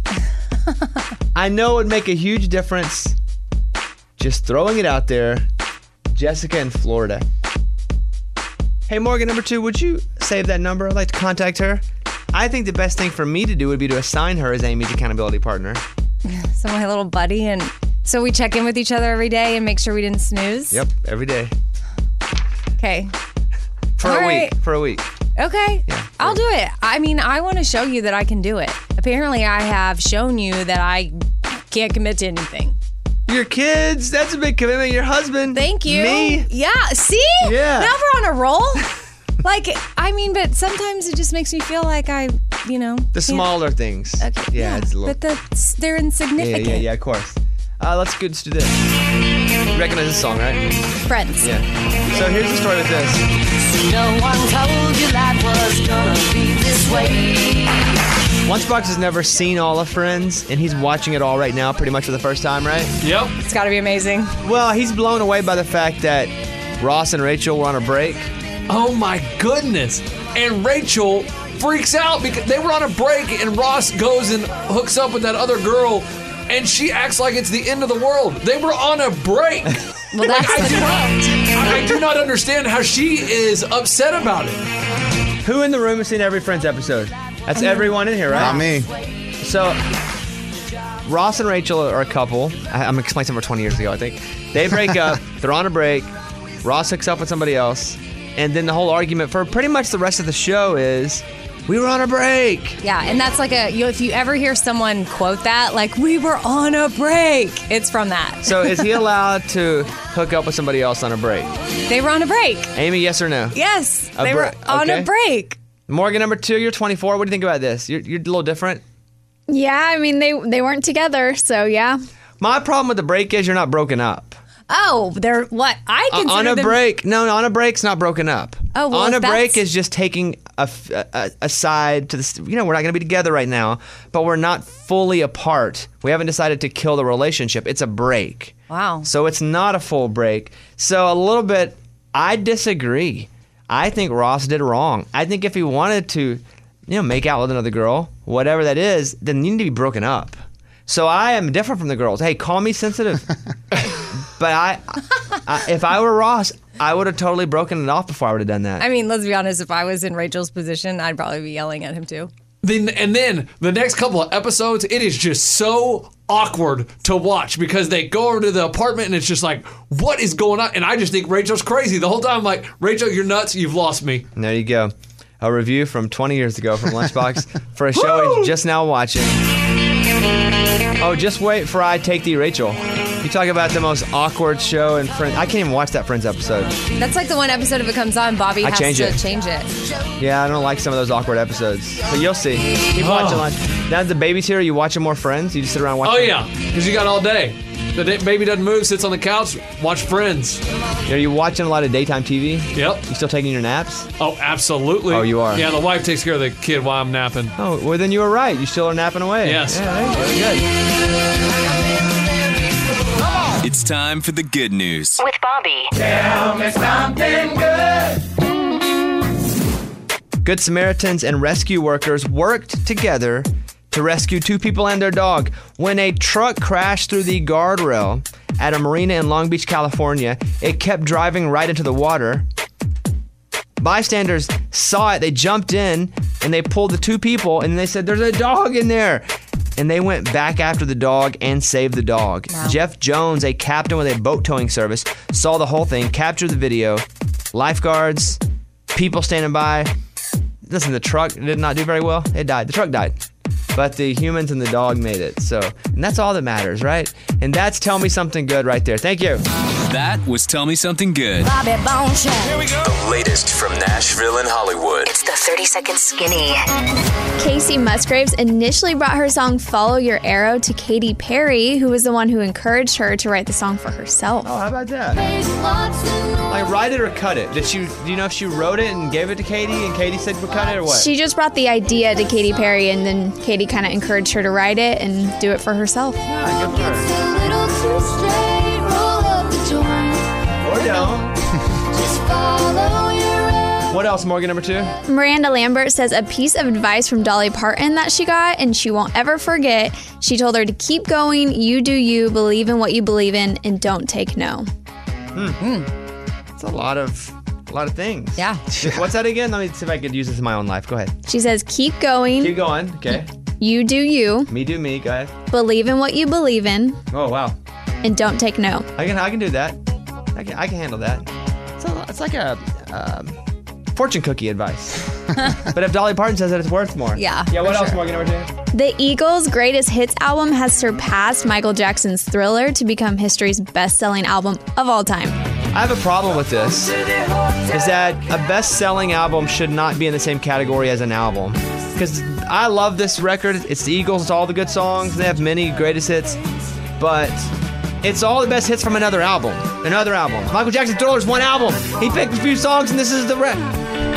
I know it would make a huge difference. Just throwing it out there. Jessica in Florida." Hey, Morgan, number two, would you save that number? I'd like to contact her. I think the best thing for me to do would be to assign her as Amy's accountability partner.
So my little buddy, and so we check in with each other every day and make sure we didn't snooze.
Yep, every day.
Okay.
For
All
a
right.
week. For a week.
Okay. I'll do it. I mean, I want to show you that I can do it. Apparently, I have shown you that I can't commit to anything.
Your kids, that's a big commitment. Your husband.
Thank you.
Me.
Yeah. See?
Yeah.
Now we're on a roll. Like, I mean, but sometimes it just makes me feel like I, you know.
The
can't-
smaller things.
Okay.
Yeah, it's a little.
But the, they're
Yeah,
insignificant.
yeah, yeah, of course. Uh, let's go. Let's do this. You recognize this song, right?
Friends.
Yeah. So here's the story with this.
No one told you life was gonna be this way.
Lunchbox has never seen all of Friends, and he's watching it all right now, pretty much for the first time, right?
Yep.
It's got to be amazing.
Well, he's blown away by the fact that Ross and Rachel were on a break.
Oh my goodness. And Rachel freaks out because they were on a break and Ross goes and hooks up with that other girl and she acts like it's the end of the world. They were on a break.
Well, that's
I,
the
do not, I do not understand how she is upset about it.
Who in the room has seen every Friends episode? That's everyone in here, right?
Not me.
So, Ross and Rachel are a couple. I, I'm explaining something from twenty years ago, I think. They break up. They're on a break. Ross hooks up with somebody else. And then the whole argument for pretty much the rest of the show is, we were on a break.
Yeah, and that's like a, you know, if you ever hear someone quote that, like, we were on a break, it's from that.
So is he allowed to hook up with somebody else on a break?
They were on a break.
Amy, yes or no?
Yes,
A
they
bre-
were on
okay.
a break.
Morgan, number two, you're twenty-four. What do you think about this? You're, you're a little different.
Yeah, I mean they they weren't together, so yeah.
My problem with the break is you're not broken up.
Oh, they're what? I
Uh,
consider
on a
them-
break. No, no, on a break's not broken up.
Oh, well,
on a
if
break
that's-
is just taking a, f- a- a side to the. You know, we're not going to be together right now, but we're not fully apart. We haven't decided to kill the relationship. It's a break.
Wow.
So it's not a full break. So a little bit, I disagree. I think Ross did wrong. I think if he wanted to, you know, make out with another girl, whatever that is, then you need to be broken up. So I am different from the girls. Hey, call me sensitive. But I, I, if I were Ross, I would have totally broken it off before I would have done that.
I mean, let's be honest, if I was in Rachel's position, I'd probably be yelling at him too.
Then and then the next couple of episodes, it is just so awkward to watch because they go over to the apartment and it's just like, what is going on? And I just think Rachel's crazy the whole time. I'm like, Rachel, you're nuts. You've lost me.
And there you go. A review from twenty years ago from Lunchbox for a show he's just now watching. Oh, just wait for I Take Thee, Rachel. You talk about the most awkward show in Friends. I can't even watch that Friends episode.
That's like the one episode if it comes on, Bobby
I
has
change
to
it.
change it.
Yeah, I don't like some of those awkward episodes. But you'll see. Keep watching Lunch. Now that the baby's here, are you watching more Friends? You just sit around watching?
Oh, yeah, because you got all day. The da- baby doesn't move, sits on the couch, watch Friends.
Are you watching a lot of daytime T V?
Yep.
You still taking your naps?
Oh, absolutely.
Oh, you are?
Yeah, the wife takes care of the kid while I'm napping.
Oh, well, then you were right. You still are napping away.
Yes.
Yeah, there you go. Good.
It's time for the good news.
With Bobby.
Tell me something good.
Good Samaritans and rescue workers worked together to rescue two people and their dog when a truck crashed through the guardrail at a marina in Long Beach, California. It kept driving right into the water. Bystanders saw it. They jumped in and they pulled the two people and they said, "There's a dog in there." And they went back after the dog and saved the dog.
Wow.
Jeff Jones, a captain with a boat towing service, saw the whole thing, captured the video. Lifeguards, people standing by. Listen, the truck did not do very well. It died. The truck died. But the humans and the dog made it. So, and that's all that matters, right? And that's Tell Me Something Good right there. Thank you.
That was Tell Me Something Good.
Bobby Bone Show. Here we go.
The latest from Nashville and Hollywood.
It's the thirty second skinny.
Casey Musgraves initially brought her song Follow Your Arrow to Katy Perry, who was the one who encouraged her to write the song for herself.
Oh, how about that? Like, write it or cut it? Did she, do you know if she wrote it and gave it to Katy and Katy said we'll cut it or what?
She just brought the idea to Katy Perry, and then Katy kind of encouraged her to write it and do it for herself.
Yeah, good for her. Or don't. What else, Morgan, number two?
Miranda Lambert says a piece of advice from Dolly Parton that she got and she won't ever forget. She told her to keep going, you do you, believe in what you believe in, and don't take no.
Hmm. That's a lot of a lot of things.
Yeah.
What's that again? Let me see if I could use this in my own life. Go ahead.
She says keep going,
Keep going. Okay.
you do you,
Me do me. Go ahead.
believe in what you believe in,
Oh, wow.
and don't take no.
I can I can do that. I can I can handle that. It's, a, it's like a um, fortune cookie advice. But if Dolly Parton says it, it's worth more.
Yeah,
Yeah. What
for
else,
sure.
Morgan? Number two.
The Eagles' greatest hits album has surpassed Michael Jackson's Thriller to become history's best-selling album of all time.
I have a problem with this. Is that a best-selling album should not be in the same category as an album? Because I love this record. It's the Eagles. It's all the good songs. They have many greatest hits, but it's all the best hits from another album. Another album. Michael Jackson's Thriller is one album. He picked a few songs, and this is the rest.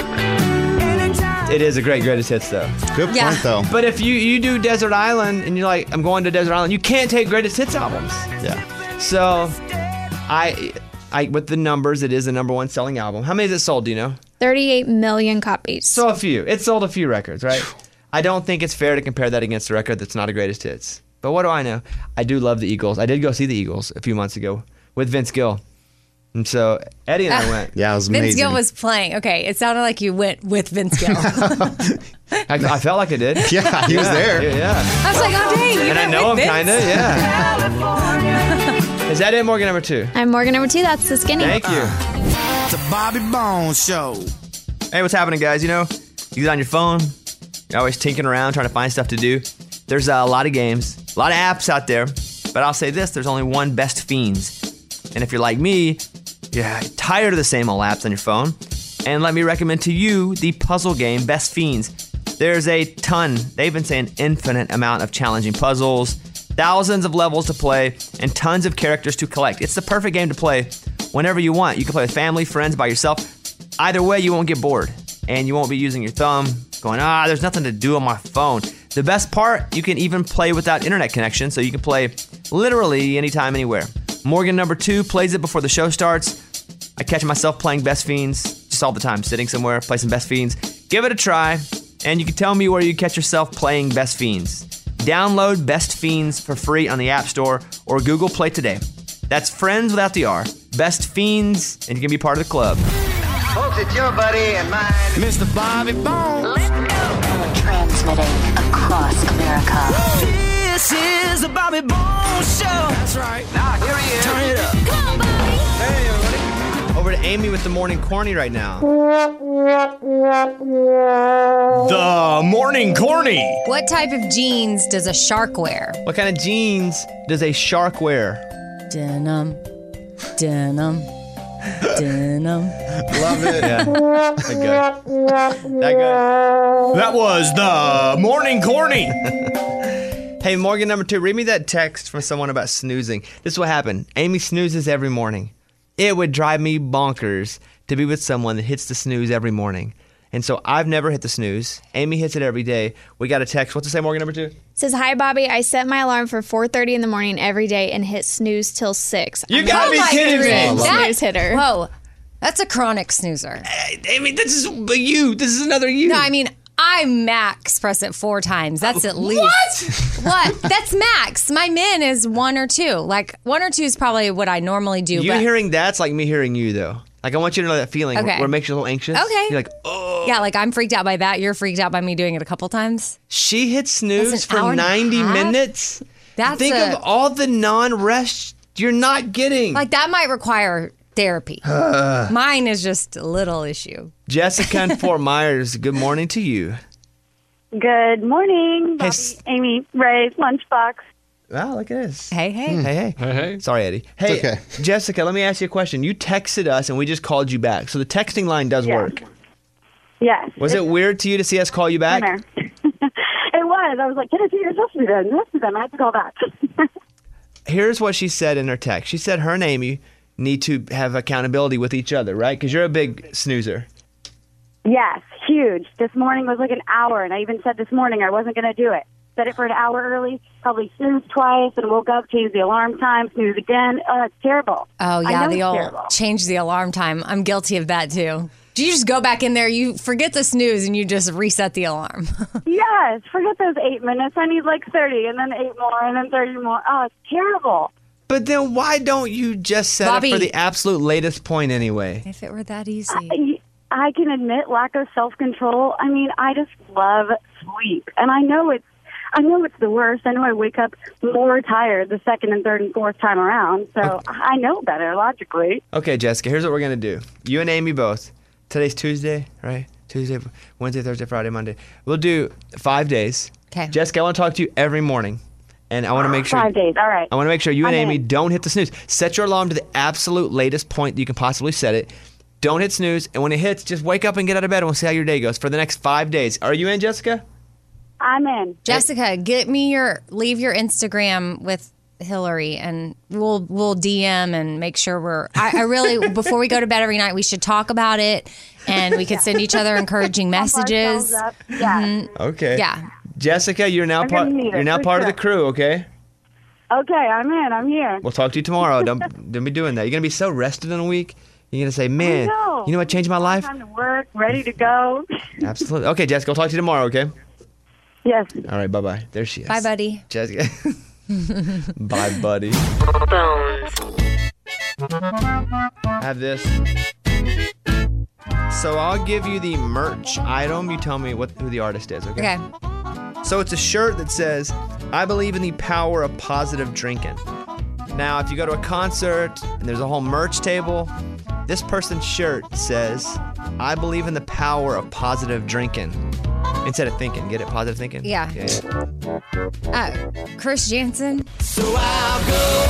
It is a great greatest hits, though.
Good
Yeah.
point, though.
But if you, you do Desert Island and you're like, I'm going to Desert Island, you can't take greatest hits albums.
Yeah.
So, I, I with the numbers, it is the number one selling album. How many has it sold? Do you know?
thirty-eight million copies.
So a few. It sold a few records, right? I don't think it's fair to compare that against a record that's not a greatest hits. But what do I know? I do love the Eagles. I did go see the Eagles a few months ago with Vince Gill. And so Eddie and I went.
Yeah, it was
Vince
amazing.
Gill was playing. Okay, it sounded like you went with Vince Gill.
I, I felt like I did.
Yeah, he was there.
Yeah, yeah.
I was like, oh, dang. You
And I
went
know him
with
kind of,
Vince?
yeah. Is that it, Morgan number two?
I'm Morgan number two. That's the skinny.
Thank you.
The Bobby Bones Show.
Hey, what's happening, guys? You know, you get on your phone, you're always tinkering around trying to find stuff to do. There's uh, a lot of games, a lot of apps out there, but I'll say this, there's only one Best Fiends. And if you're like me, you're tired of the same old apps on your phone, and let me recommend to you the puzzle game Best Fiends. There's a ton, they've been saying infinite amount of challenging puzzles, thousands of levels to play, and tons of characters to collect. It's the perfect game to play whenever you want. You can play with family, friends, by yourself. Either way, you won't get bored, and you won't be using your thumb, going, ah, there's nothing to do on my phone. The best part, you can even play without internet connection, so you can play literally anytime, anywhere. Morgan number two plays it before the show starts. I catch myself playing Best Fiends just all the time, sitting somewhere, play some Best Fiends. Give it a try, and you can tell me where you catch yourself playing Best Fiends. Download Best Fiends for free on the App Store or Google Play today. That's friends without the R. Best Fiends, and you can be part of the club.
Folks, it's your buddy and mine, Mister Bobby Bones. Let's go.
Transmitting across America.
This is the Bobby Bones Show. That's right. Now here he is. Turn it up. Come on, Bobby.
Hey, everybody. Over to Amy with the morning corny right now.
The morning corny.
What type of jeans does a shark wear?
What kind of jeans does a shark wear?
Denim. Denim. Denim.
Love it. Yeah. That good. That good.
That was the morning corny.
Hey, Morgan number two, read me that text from someone about snoozing. This is what happened. Amy snoozes every morning. It would drive me bonkers to be with someone that hits the snooze every morning. And so I've never hit the snooze. Amy hits it every day. We got a text. What's it say, Morgan number two?
Says, hi, Bobby. I set my alarm for four thirty in the morning every day and hit snooze till six.
You
I'm
gotta be
not
kidding me.
a
That-
snooze hitter.
Whoa. That's a chronic snoozer.
Amy, this is you. This is another you.
No, I mean, I max press it four times. That's at least.
What?
What? That's max. My min is one or two. Like, one or two is probably what I normally do.
You
but
hearing that's like me hearing you, though. Like, I want you to know that feeling
Okay.
where it makes you a little anxious.
Okay.
You're like, oh.
Yeah, like I'm freaked out by that. You're freaked out by me doing it a couple times.
She hit snooze
That's an hour
for
and a
ninety
half?
minutes?
That's
Think
a-
of all the non-rest you're not getting.
Like, that might require therapy. Mine is just a little issue.
Jessica and Fort Myers, good morning to you.
Good morning, Bobby,
s-
Amy, Ray, Lunchbox.
Wow, look at this.
Hey, hey.
Hey, hey.
Hey, hey.
Sorry, Eddie. Hey,
okay.
Jessica, let me ask you a question. You texted us and we just called you back. So the texting line does
Yeah.
work.
Yes.
Was it weird to you to see us call you back?
Dinner. It was. I was like, can I see your sister then? Sister then. I have to call back.
Here's what she said in her text. She said her and Amy need to have accountability with each other, right? Because you're a big snoozer.
Yes, huge. This morning was like an hour, and I even said this morning I wasn't going to do it. Set it for an hour early, probably snoozed twice, and woke up, changed the alarm time, snoozed again. Oh, it's terrible.
Oh,
I
yeah,
know
the
it's
old
terrible.
change the alarm time. I'm guilty of that, too. Do you just go back in there, you forget the snooze, and you just reset the alarm?
Yes, forget those eight minutes. I need like thirty, and then eight more, and then thirty more. Oh, it's terrible.
But then why don't you just set
Bobby.
it for the absolute latest point anyway?
If it were that easy.
I, I can admit lack of self-control. I mean, I just love sleep, and I know it's I know it's the worst. I know I wake up more tired the second and third and fourth time around, so I know better logically.
Okay, Jessica, here's what we're going to do. You and Amy both. Today's Tuesday, right? Tuesday, Wednesday, Thursday, Friday, Monday. We'll do five days.
Okay.
Jessica, I want to talk to you every morning. And I want to make sure
Five days, all right.
I want to make sure you and
I'm
Amy
in.
don't hit the snooze. Set your alarm to the absolute latest point that you can possibly set it. Don't hit snooze, and when it hits, just wake up and get out of bed, and we'll see how your day goes for the next five days. Are you in, Jessica?
I'm in.
Jessica, get me your, leave your Instagram with Hillary, and we'll we'll D M and make sure we're. I, I really before we go to bed every night, we should talk about it, and we could send each other encouraging messages.
Thumbs up. Yeah.
Mhm.
Okay.
Yeah.
Jessica, you're now
I'm
part.
gonna need it,
You're now
for
part of
sure.
the crew. Okay.
Okay, I'm in. I'm here.
We'll talk to you tomorrow. Don't don't be doing that. You're gonna be so rested in a week. You're gonna say, man,
know.
you know what changed my life?
Time to work, ready to go.
Absolutely. Okay, Jessica, I'll talk to you tomorrow. Okay.
Yes.
All right. Bye bye. There she is.
Bye, buddy.
Jessica. Bye, buddy.
Bones.
I have this. So I'll give you the merch item. You tell me what who the artist is, okay?
Okay.
So it's a shirt that says, I believe in the power of positive drinking. Now, if you go to a concert and there's a whole merch table, this person's shirt says, I believe in the power of positive drinking. Instead of thinking. Get it? Positive thinking?
Yeah.
yeah, yeah.
Uh, Chris Jansen.
So I'll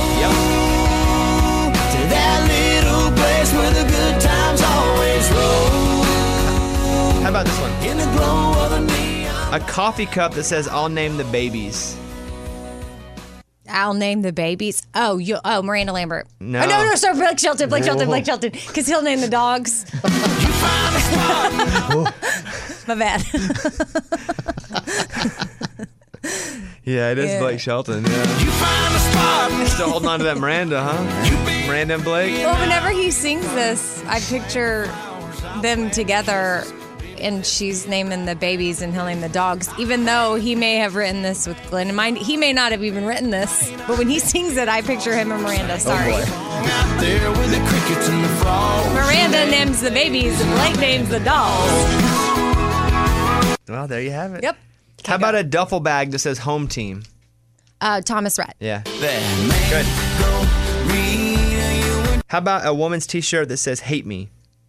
go to that little place where the good times always roll.
How about this one?
In the glow of the neon.
A coffee cup that says, I'll name the babies.
I'll name the babies. Oh, you. Oh, Miranda Lambert.
No.
Oh, no, no, sorry, Blake Shelton, Blake Shelton, Blake Shelton. Because he'll name the dogs. My bad.
Yeah, it is
Yeah.
Blake Shelton. Yeah.
You find a spot.
Still holding on to that Miranda, huh? Miranda and Blake.
Well, whenever he sings this, I picture them together, and she's naming the babies, and he'll name the dogs. Even though he may have written this with Glenn in mind, he may not have even written this. But when he sings it, I picture him and Miranda. Sorry.
Out there with the crickets and the frogs.
Miranda names the babies, and Blake names the dogs.
Well, there you have it.
Yep.
How about a duffel bag that says home team?
Uh, Thomas Rhett.
Yeah. Good. How about a woman's t-shirt that says hate me?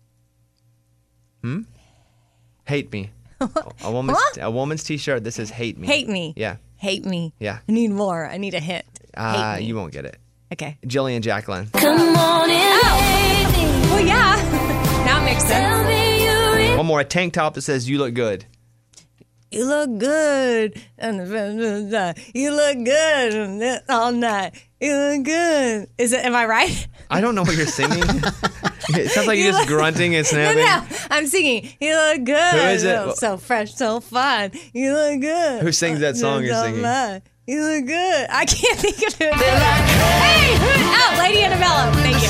Hmm? Hate me. A woman's
Huh?
a woman's t-shirt that says hate me.
Hate me.
Yeah.
Hate me.
Yeah.
I need more. I need a hint.
Uh,
Hate me.
you won't get it.
Okay.
Jillian Jacqueline.
Come on in. Oh. Well, yeah. Now it makes sense.
One more. A tank top that says you look good.
You look good. You look good all night. You look good. Is it? Am I right?
I don't know what you're singing. It sounds like you're just
look-
grunting and
No,
snapping.
no. I'm singing. You look good.
Who is it?
Oh, so fresh, so fine. You look good.
Who sings that song you're
So
singing?
fine. You look good. I can't think of who. Hey, who? Oh, Lady Annabella. Thank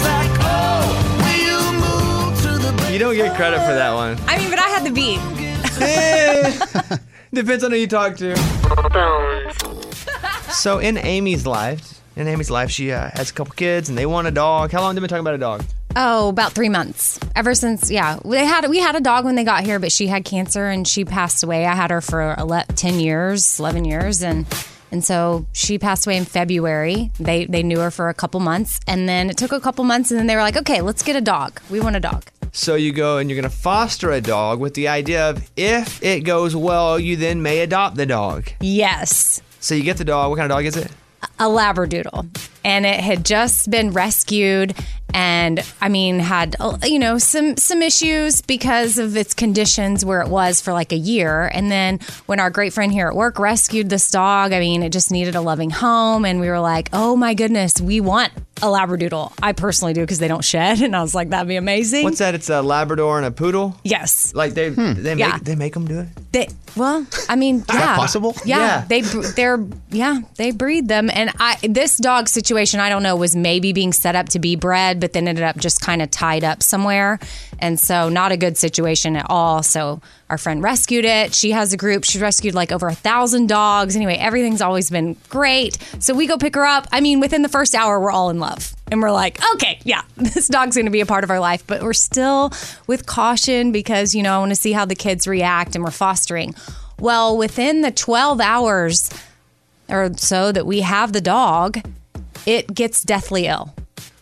you.
You don't get credit for that one.
I mean, but I had the beat.
Depends on who you talk to. So in Amy's life, in Amy's life, she uh, has a couple kids and they want a dog. How long have they been talking about a dog?
Oh, about three months. Ever since, yeah, they had we had a dog when they got here, but she had cancer and she passed away. I had her for ele- ten years, eleven years, and and so she passed away in February. They they knew her for a couple months, and then it took a couple months, and then they were like, okay, let's get a dog. We want a dog.
So you go and you're going to foster a dog with the idea of if it goes well, you then may adopt the dog.
Yes.
So you get the dog. What kind of dog is it?
A Labradoodle. And it had just been rescued and, I mean, had, you know, some some issues because of its conditions where it was for like a year. And then when our great friend here at work rescued this dog, I mean, it just needed a loving home. And we were like, oh my goodness, we want a Labradoodle. I personally do because they don't shed. And I was like, that'd be amazing.
What's that? It's a Labrador and a poodle?
Yes.
Like they they make
Yeah.
they make them do it?
They, well, I mean, yeah.
that possible?
Yeah,
Yeah.
they they're yeah they breed them, and I this dog situation I don't know was maybe being set up to be bred, but then ended up just kind of tied up somewhere, and so not a good situation at all. So our friend rescued it. She has a group. She rescued like over a thousand dogs. Anyway, everything's always been great. So we go pick her up. I mean, within the first hour, we're all in love. And we're like, okay, yeah, this dog's going to be a part of our life. But we're still with caution because, you know, I want to see how the kids react and we're fostering. Well, within the twelve hours or so that we have the dog, it gets deathly ill.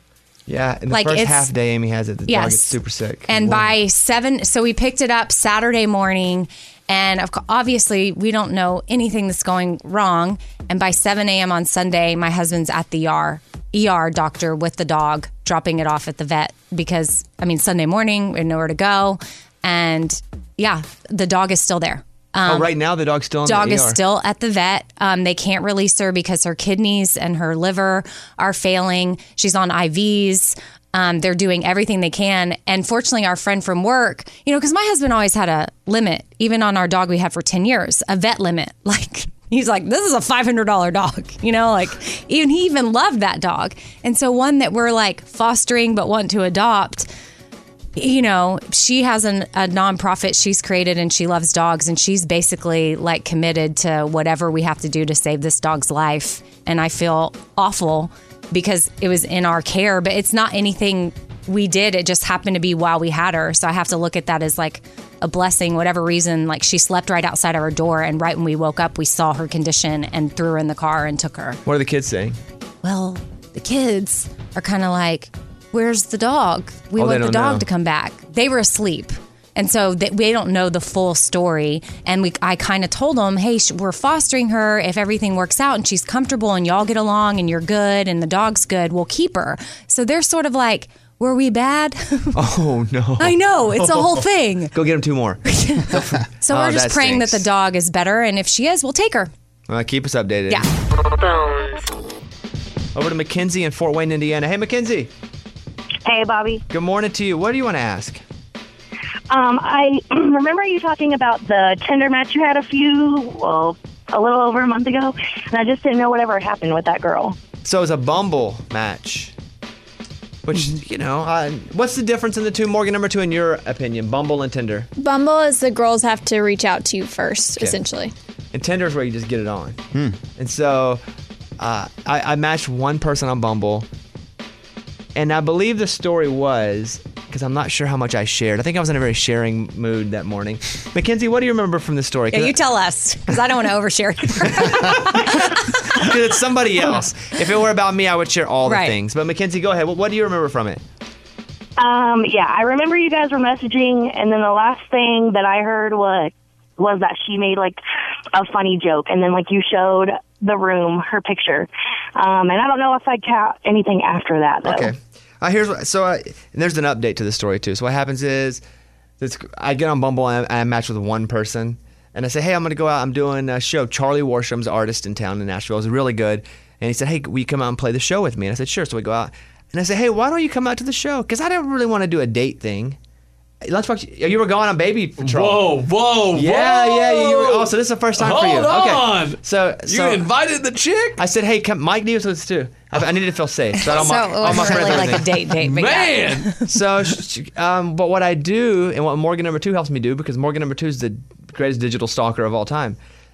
Yeah, in the
Like,
first
it's-
half day Amy has it, the dog
Yes.
gets super sick.
And
Whoa.
by seven, so we picked it up Saturday morning. And of co- obviously, we don't know anything that's going wrong. And by seven a.m. on Sunday, my husband's at the E R, E R doctor with the dog, dropping it off at the vet because, I mean, Sunday morning, we had nowhere to go. And yeah, the dog is still there. Um,
oh, right now the dog's still in
dog
the E
is
R.
still at the vet. Um, they can't release her because her kidneys and her liver are failing. She's on I Vs. Um, they're doing everything they can. And fortunately, our friend from work, you know, because my husband always had a limit, even on our dog we had for ten years, a vet limit. Like, he's like, this is a five hundred dollars dog, you know, like, even he even loved that dog. And so one that we're like fostering but want to adopt, you know, she has an, a nonprofit she's created and she loves dogs and she's basically like committed to whatever we have to do to save this dog's life. And I feel awful because it was in our care, but it's not anything we did. It just happened to be while we had her. So I have to look at that as like a blessing, whatever reason. Like she slept right outside our door, and right when we woke up, we saw her condition and threw her in the car and took her.
What are the kids saying?
Well, the kids are kind of like, where's the dog? We
Oh, they
want the
don't
dog
know.
to come back. They were asleep. And so they, we don't know the full story. And we, I kind of told them, hey, sh- we're fostering her. If everything works out and she's comfortable and y'all get along and you're good and the dog's good, we'll keep her. So they're sort of like, were we bad?
Oh, no.
I know. It's a whole thing.
Go get him two more.
So
Oh,
we're just
that
praying
stinks.
that the dog is better. And if she is, we'll take her.
Well, keep us updated.
Yeah.
Over to Mackenzie in Fort Wayne, Indiana. Hey, Mackenzie.
Hey, Bobby.
Good morning to you. What do you want to ask?
Um, I remember you talking about the Tinder match you had a few, well, a little over a month ago, and I just didn't know whatever happened with that girl.
So it's a Bumble match. Which, you know, uh, what's the difference in the two, Morgan, number two, in your opinion, Bumble and Tinder?
Bumble is the girls have to reach out to you first,
Okay.
essentially.
And Tinder is where you just get it on. And so uh, I, I matched one person on Bumble. And I believe the story was, because I'm not sure how much I shared. I think I was in a very sharing mood that morning. Mackenzie, what do you remember from the story?
Yeah, you tell us, because I don't want to overshare.
Because it's somebody else. If it were about me, I would share all the
Right.
things. But Mackenzie, go ahead. What, what do you remember from it?
Um, yeah, I remember you guys were messaging, and then the last thing that I heard was was that she made like a funny joke, and then like you showed the room her picture, um, and I don't know if I count anything after that though.
Okay. Uh, here's what, so I, and there's an update to the story too. So what happens is, this, I get on Bumble and I, I match with one person, and I say, hey, I'm going to go out. I'm doing a show. Charlie Warsham's an artist in town in Nashville. It was really good. And he said, hey, will you come out and play the show with me? And I said, sure. So we go out. And I said, hey, why don't you come out to the show? Because I didn't really want to do a date thing. Lunchbox, you were going on baby patrol.
Whoa, whoa,
Yeah,
whoa.
yeah. You were, oh, so this is the first time for you.
Hold on.
Okay. So,
You
so
invited the chick?
I said, hey, come. Mike needs us too. I, I needed to feel safe. So, all
So
my,
it
all my
wasn't
friends
really
and
like a
everything.
date date, but yeah.
Man.
So, sh- sh- um, but what I do, and what Morgan number two helps me do, because Morgan number two is the greatest digital stalker of all time,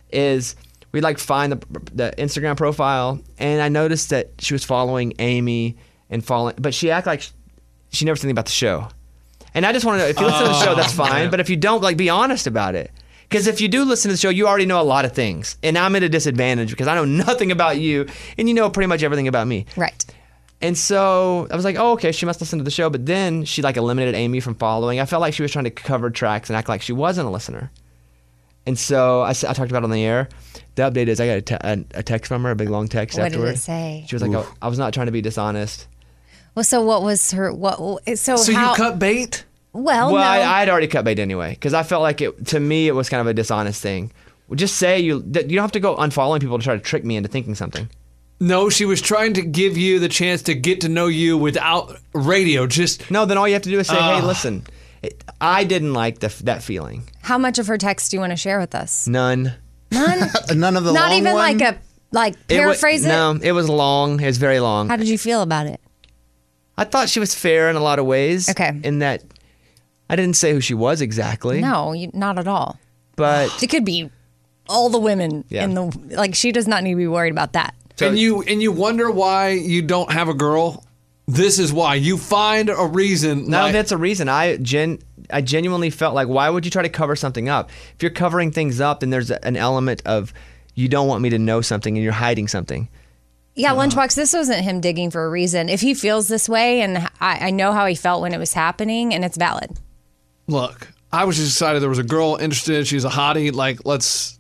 is we like find the, the Instagram profile, and I noticed that she was following Amy and following, but she act like she, she never said anything about the show. And I just want to know, if you listen to the show, that's
Oh,
fine.
man.
But if you don't, like, be honest about it. Because if you do listen to the show, you already know a lot of things. And I'm at a disadvantage because I know nothing about you, and you know pretty much everything about me.
Right.
And so I was like, oh, okay, she must listen to the show. But then she, like, eliminated Amy from following. I felt like she was trying to cover tracks and act like she wasn't a listener. And so I, s- I talked about it on the air. The update is I got a, te- a, a text from her, a big, long text
What did
afterward.
it say?
She was like, oh, I was not trying to be dishonest.
Well, so what was her? What? So,
So
how?
you cut bait?
Well,
well,
no.
I, I'd already cut bait anyway because I felt like it. To me, it was kind of a dishonest thing. Just say you. that You don't have to go unfollowing people to try to trick me into thinking something.
No, she was trying to give you the chance to get to know you without radio. Just
no. Then all you have to do is say,
Ah.
"Hey, listen, it, I didn't like the, that feeling."
How much of her text do you want to share with us?
None.
None.
None of the
Not
long
even
one?
like a like
It wa-
paraphrase it.
No, it was long. It was very long.
How did you feel about it?
I thought she was fair in a lot of ways.
Okay.
In that, I didn't say who she was exactly.
No, you, not at all.
But
It could be all the women
Yeah.
in the like. She does not need to be worried about that.
and you and you wonder why you don't have a girl. This is why you find a reason.
no,
like,
that's a reason. I gen. I genuinely felt like, why would you try to cover something up? If you're covering things up, then there's an element of you don't want me to know something and you're hiding something.
Yeah, Lunchbox, this wasn't him digging for a reason. If he feels this way, and I, I know how he felt when it was happening, and it's valid.
Look, I was just excited there was a girl interested. She's a hottie. Like, let's.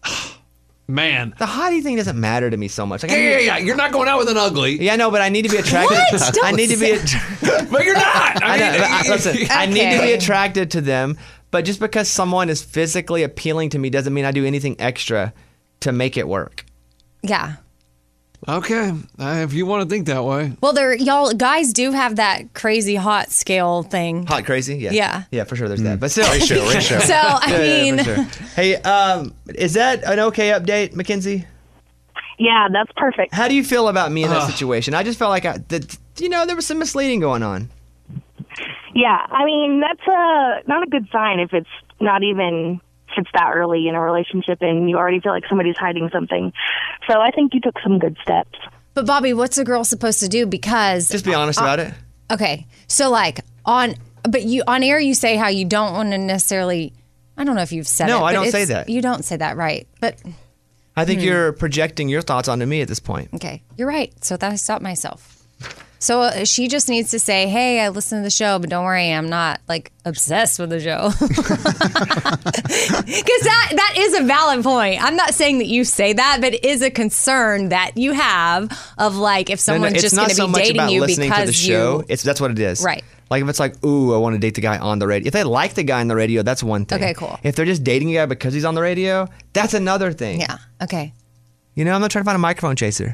Man.
The hottie thing doesn't matter to me so much. Like,
Yeah,
I need-
yeah, yeah. You're not going out with an ugly.
Yeah, I know, but I need to be attracted.
What?
I
Don't
need to be.
say-
Att-
But you're not. I
I know,
mean,
but I- listen, I need to be
Okay.
attracted to them, but just because someone is physically appealing to me doesn't mean I do anything extra to make it work.
Yeah.
Okay, uh, if you want to think that way.
Well, there, y'all guys do have that crazy hot scale thing.
Hot crazy, yeah,
Yeah.
yeah, for sure. There's that, but still,
Ratio, ratio.
So I
Yeah, yeah,
mean,
for sure. Hey, um, is that an okay update, Mackenzie?
Yeah, that's perfect.
How do you feel about me in that
Ugh.
situation? I just felt like I, that, you know, there was some misleading going on.
Yeah, I mean, that's a, not a good sign if it's not even, if it's that early in a relationship and you already feel like somebody's hiding something. So I think you took some good steps.
but Bobby, what's a girl supposed to do? Because
Just be honest about it.
Okay, so like on, but you on air, you say how you don't want to necessarily. I don't know if you've said it.
No, I
but
don't say
it's-
that.
You don't say that, right? But
I think
Hmm.
you're projecting your thoughts onto me at this point.
okay, you're right. So that I stopped myself. So uh, she just needs to say, "Hey, I listen to the show, but don't worry, I'm not like obsessed with the show." Because that that is a valid point. I'm not saying that you say that, but it is a concern that you have of like if
No, no,
someone's
it's
just
not
going to
so
be
much
dating
about
you
listening
because
to the show.
you.
It's that's what it is.
Right.
Like if it's like, ooh, I want to date the guy on the radio. If they like the guy on the radio, that's one thing.
Okay, cool.
If they're just dating a guy because he's on the radio, that's another thing.
Yeah. Okay.
You know, I'm not trying to find a microphone chaser.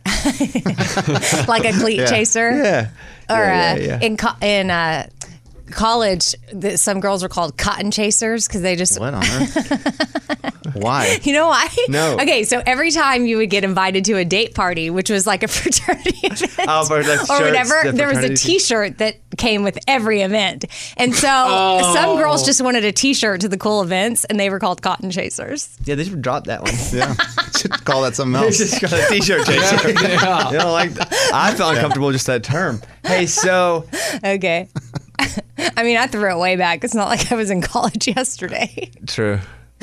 Like a cleat
Yeah.
chaser.
Yeah.
Or
Yeah,
uh,
yeah, yeah.
in co- in uh, college, the, some girls were called cotton chasers because they just
What on earth? Why?
You know why?
No.
Okay, so every time you would get invited to a date party, which was like a fraternity event
Oh, for the
or
shirts,
whatever,
the
there was a
fraternity-
T-shirt that came with every event, and so
Oh.
some girls just wanted a T-shirt to the cool events, and they were called cotton chasers.
Yeah, they should drop that one.
Yeah. Should call that something else.
Just call it t-shirt chaser.
Yeah.
You know, like I felt uncomfortable just that term. Hey, so
Okay. I mean, I threw it way back. It's not like I was in college yesterday.
true.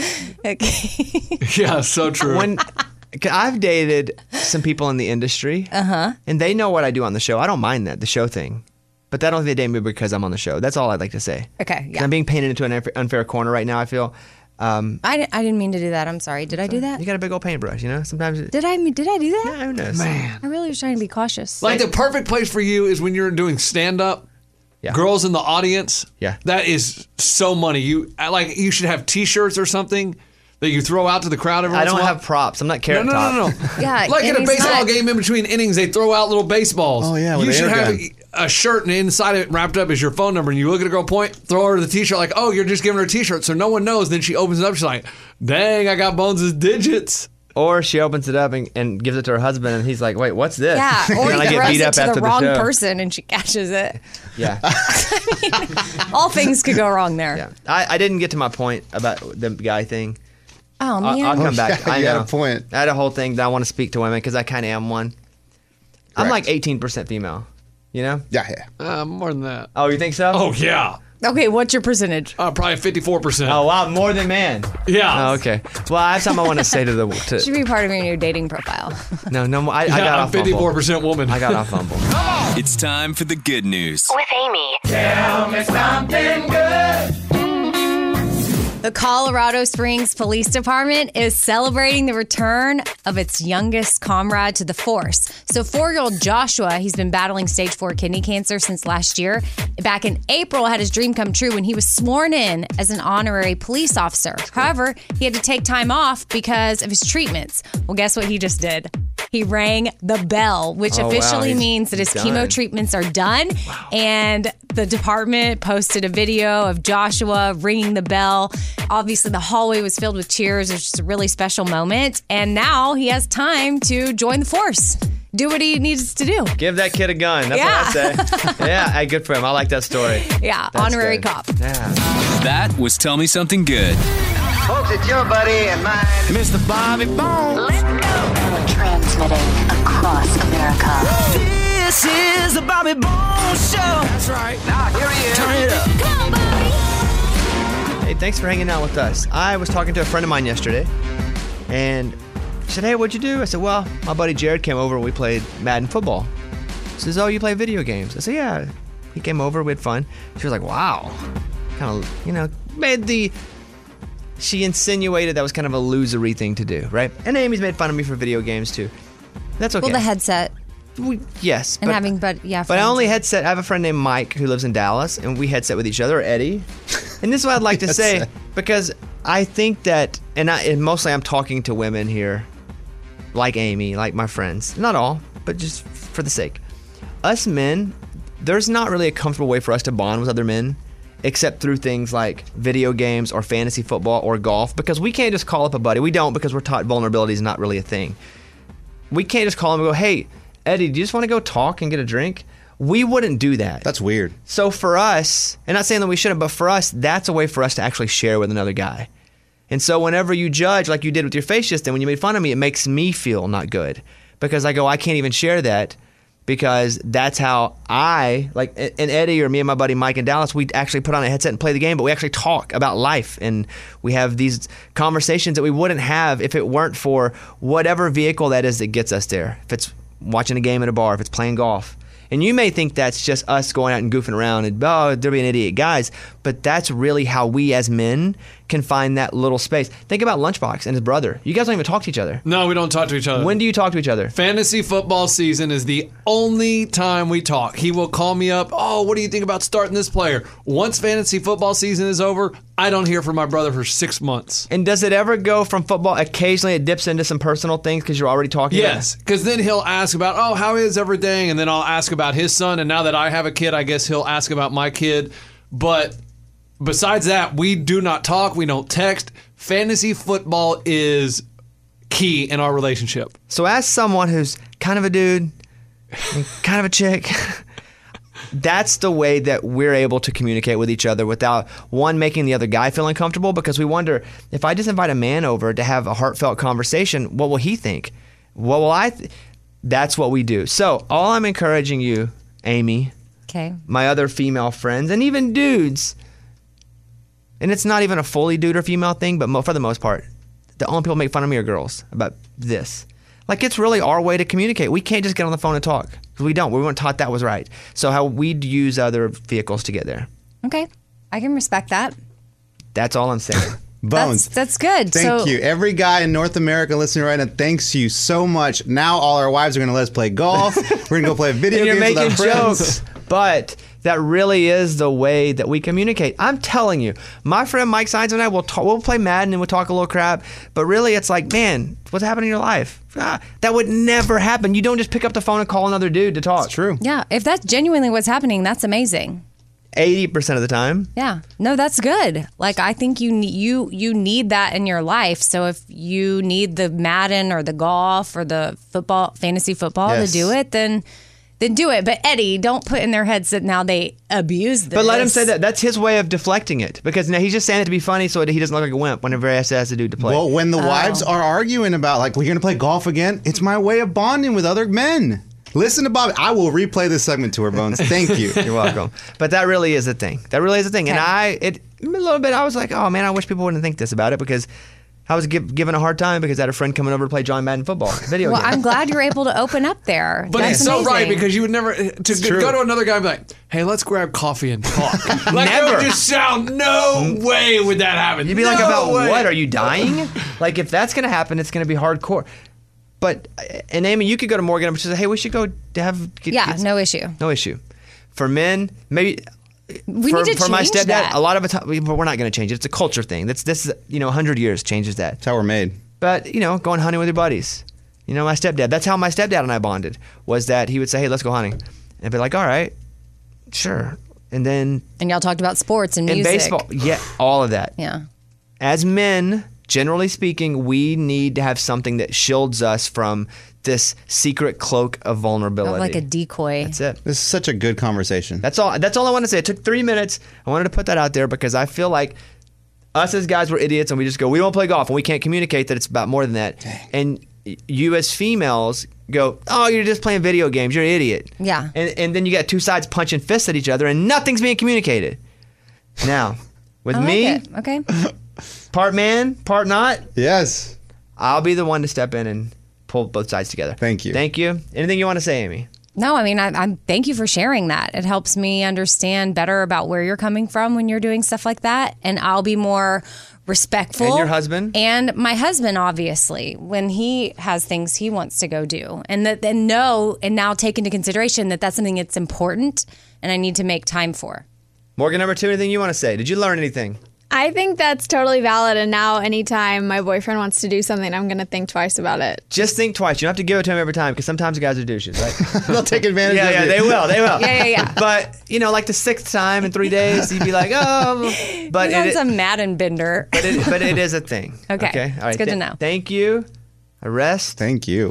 Okay.
Yeah, so true.
When 'cause I've dated some people in the industry,
Uh huh.
and they know what I do on the show. I don't mind that, the show thing. But that don't think they date me because I'm on the show. That's all I'd like to say.
Okay.
'Cause
Yeah.
I'm being painted into an unfair- unfair corner right now, I feel. Um,
I, di- I didn't mean to do that. I'm sorry. Did I do that?
you got a big old paintbrush, you know? Sometimes it,
Did I did I do that?
yeah, who knows?
Man.
I really was trying to be cautious.
Like the perfect place for you is when you're doing stand up.
Yeah.
Girls in the audience.
Yeah.
That is so money. You I- like you should have T-shirts or something that you throw out to the crowd every
I
once in
don't
a while.
have props. I'm not
No,
carrot
no,
top.
no, no.
Yeah,
Like in
and
a
he's
baseball
not-
game in between innings, they throw out little baseballs.
Oh, yeah, with
you
the
should
air
have
gun.
a shirt and inside it wrapped up is your phone number. And you look at a girl, point, throw her the T-shirt, like, oh, you're just giving her a T-shirt, so no one knows. Then she opens it up, she's like, dang, I got Bones' digits.
Or she opens it up and, and gives it to her husband, and he's like, wait, what's this?
Yeah, or
and
he
I get
throws
beat
it
up
to
after
the
the
wrong
show.
person and she catches it.
Yeah.
All things could go wrong there.
yeah. I, I didn't get to my point about the guy thing.
Oh
I'll,
man.
I'll come back.
yeah,
I
you had
know.
a point.
I had a whole thing that I want to speak to women because I kind of am one. I'm
Correct.
like eighteen percent female. You know?
Yeah, yeah.
Uh, more than that.
Oh, you think so?
Oh, yeah.
Okay, what's your percentage?
Uh, probably fifty-four percent.
Oh, wow, more than man.
Yeah.
Oh, okay. Well, I have something I want to say to the. To,
Should be part of your new dating profile.
no, no, I, I
Yeah,
got
I'm
off Bumble.
fifty-four percent woman.
I got off Bumble.
It's time for the good news.
With Amy.
Tell me something good.
The Colorado Springs Police Department is celebrating the return of its youngest comrade to the force. So four-year-old Joshua, he's been battling stage four kidney cancer since last year. Back in April, had his dream come true when he was sworn in as an honorary police officer. However, he had to take time off because of his treatments. Well, guess what he just did? He rang the bell, which
Oh, wow,
officially
he's
means that his
done.
chemo treatments are done. And the department posted a video of Joshua ringing the bell. Obviously, the hallway was filled with cheers. It was just a really special moment. And now he has time to join the force, do what he needs to do.
Give that kid a gun. That's
Yeah.
what I say. Yeah, hey, good for him. I like that story.
Yeah,
That's
honorary
good.
cop.
Yeah.
That was Tell Me Something Good.
Folks, it's your buddy and mine, Mister Bobby Bones.
Transmitting across America.
This is the Bobby Bones Show. That's right. Now here he is. Turn it up. Come on, Bobby.
Hey, thanks for hanging out with us. I was talking to a friend of mine yesterday, and she said, hey, what'd you do? I said, well, my buddy Jared came over and we played Madden football. She says, oh, you play video games? I said, yeah. He came over, we had fun. She was like, wow. Kind of, you know, made the... She insinuated that was kind of a losery thing to do, right? And Amy's made fun of me for video games, too. That's okay.
Well, the headset
We, yes.
and
but,
having, but yeah.
But I
friends.
only headset. I have a friend named Mike who lives in Dallas, and we headset with each other, or Eddie. And this is what I'd like to say, because I think that, and, I, and mostly I'm talking to women here, like Amy, like my friends. Not all, but just for the sake. Us men, there's not really a comfortable way for us to bond with other men, except through things like video games or fantasy football or golf, because we can't just call up a buddy. We don't, because we're taught vulnerability is not really a thing. We can't just call him and go, hey, Eddie, do you just want to go talk and get a drink? We wouldn't do that.
That's weird.
So for us, and not saying that we shouldn't, but for us, that's a way for us to actually share with another guy. And so whenever you judge, like you did with your face just then, when you made fun of me, it makes me feel not good. Because I go, I can't even share that. because that's how I, like, and Eddie or me and my buddy Mike in Dallas, we actually put on a headset and play the game, but we actually talk about life, and we have these conversations that we wouldn't have if it weren't for whatever vehicle that is that gets us there. If it's watching a game at a bar, if it's playing golf. And you may think that's just us going out and goofing around and, oh, they're being idiot guys. But that's really how we as men can find that little space. Think about Lunchbox and his brother. You guys don't even talk to each other.
No, we don't talk to each other.
When do you talk to each other?
Fantasy football season is the only time we talk. He will call me up. Oh, what do you think about starting this player? Once fantasy football season is over, I don't hear from my brother for six months.
And does it ever go from football? Occasionally it dips into some personal things because you're already talking about it?
Yes, because then he'll ask about, oh, how is everything? And then I'll ask about his son. And now that I have a kid, I guess he'll ask about my kid. But besides that, we do not talk. We don't text. Fantasy football is key in our relationship.
So as someone who's kind of a dude, and kind of a chick, that's the way that we're able to communicate with each other without one making the other guy feel uncomfortable, because we wonder, if I just invite a man over to have a heartfelt conversation, what will he think? What will I th- That's what we do. So all I'm encouraging you, Amy,
okay,
my other female friends, and even dudes, and it's not even a fully dude or female thing, but mo- for the most part, the only people make fun of me are girls about this. Like, it's really our way to communicate. We can't just get on the phone and talk. Because we don't. We weren't taught that was right. So how we'd use other vehicles to get there.
Okay. I can respect that.
That's all I'm saying.
Bones.
That's, that's good.
Thank
so,
you. Every guy in North America listening right now, thanks you so much. Now all our wives are going to let us play golf. We're going to go play video
and you're
games
making
with our friends.
jokes, but that really is the way that we communicate. I'm telling you, my friend Mike Sines and I will talk, we'll play Madden and we'll talk a little crap, but really it's like, man, what's happening in your life? Ah, that would never happen. You don't just pick up the phone and call another dude to talk.
It's true.
Yeah. If that's genuinely what's happening, that's amazing.
eighty percent of the time.
Yeah. No, that's good. Like, I think you ne- you you need that in your life. So if you need the Madden or the golf or the football, fantasy football
Yes.
to do it, then then do it. But Eddie, don't put in their heads that now they abuse this.
But let him say that. That's his way of deflecting it, because now he's just saying it to be funny so that he doesn't look like a wimp whenever he has to ask the dude to play.
Well, when the
Oh.
wives are arguing about, like, we're going to play golf again, it's my way of bonding with other men. Listen to Bobby. I will replay this segment to her, Bones. Thank you.
You're welcome. But that really is a thing. That really is a thing. And I, it a little bit, I was like, oh man, I wish people wouldn't think this about it, because I was give, given a hard time because I had a friend coming over to play John Madden football video
Well,
game.
I'm glad you're able to open up there.
But
That's
he's so
amazing.
right, because you would never to
true.
go to another guy and be like, "Hey, let's grab coffee and talk." Like,
Never.
that would just sound no way would that happen.
You'd be like,
No
about
way.
what? Are you dying? Like, if that's going to happen, it's going to be hardcore. But, and Amy, you could go to Morgan and say, hey, we should go to have... Get,
Yeah,
get-
no issue.
No issue. For men, maybe...
We
for,
need to
for my
change
stepdad,
that.
a lot of it, but we're not going to change it. It's a culture thing. That's this is you know, one hundred years changes that.
That's how we're made.
But you know, going hunting with your buddies. You know, my stepdad. That's how my stepdad and I bonded. Was that he would say, "Hey, let's go hunting," and I'd be like, "All right, sure." And then
And y'all talked about sports and
in
music.
baseball, yeah, all of that.
Yeah.
As men, generally speaking, we need to have something that shields us from this secret cloak of vulnerability.
Like a decoy.
That's it.
This is such a good conversation.
That's all. That's all I want to say. It took three minutes. I wanted to put that out there because I feel like us as guys were idiots, and we just go, we won't play golf, and we can't communicate that it's about more than that. And you as females go, oh, you're just playing video games. You're an idiot.
Yeah.
And and then you got two sides punching fists at each other, and nothing's being communicated. Now, with
I like
me,
it. Okay.
part man, part not.
Yes.
I'll be the one to step in and pull both sides together.
Thank you.
Thank you. Anything you want to say, Amy?
No, I mean, I, I'm. Thank you for sharing that. It helps me understand better about where you're coming from when you're doing stuff like that, and I'll be more respectful.
And your husband?
And my husband, obviously, when he has things he wants to go do, and that then know and now take into consideration that that's something that's important, and I need to make time for.
Morgan, number two, anything you want to say? Did you learn anything?
I think that's totally valid. And now, anytime my boyfriend wants to do something, I'm going to think twice about it.
Just think twice. You don't have to give it to him every time, because sometimes guys are douches, right?
They'll take advantage
yeah,
of
yeah,
you.
they will. They will.
Yeah, yeah, yeah.
But, you know, like the sixth time in three days, you'd be like, oh. But
He's on
it,
some Madden bender.
but, it, but it is a thing.
Okay.
Okay. All right.
It's good to
Th-
know.
Thank you. Arrest.
Thank you.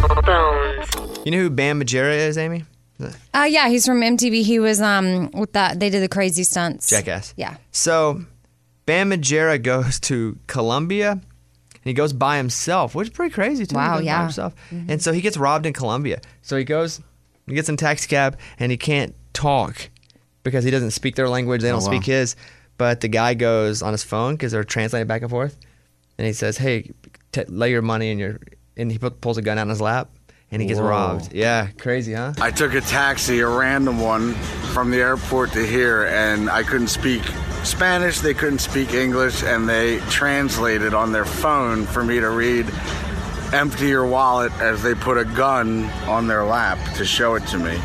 You know who Bam Margera is, Amy?
Uh, yeah, he's from M T V. He was um with that. They did the crazy stunts.
Jackass.
Yeah.
So, Bam Margera goes to Colombia, and he goes by himself, which is pretty crazy, too.
Wow,
He goes by
yeah.
himself. And so he gets robbed in Colombia. So he goes He gets in a taxi cab and he can't talk because he doesn't speak their language. They don't
Oh, wow.
speak his. But the guy goes on his phone because they're translating back and forth, and he says, "Hey, t- lay your money in your," and he put, pulls a gun out in his lap, and he gets
Whoa.
robbed. Yeah, crazy, huh?
I took a taxi, a random one, from the airport to here, and I couldn't speak Spanish, they couldn't speak English, and they translated on their phone for me to read empty your wallet as they put a gun on their lap to show it to me.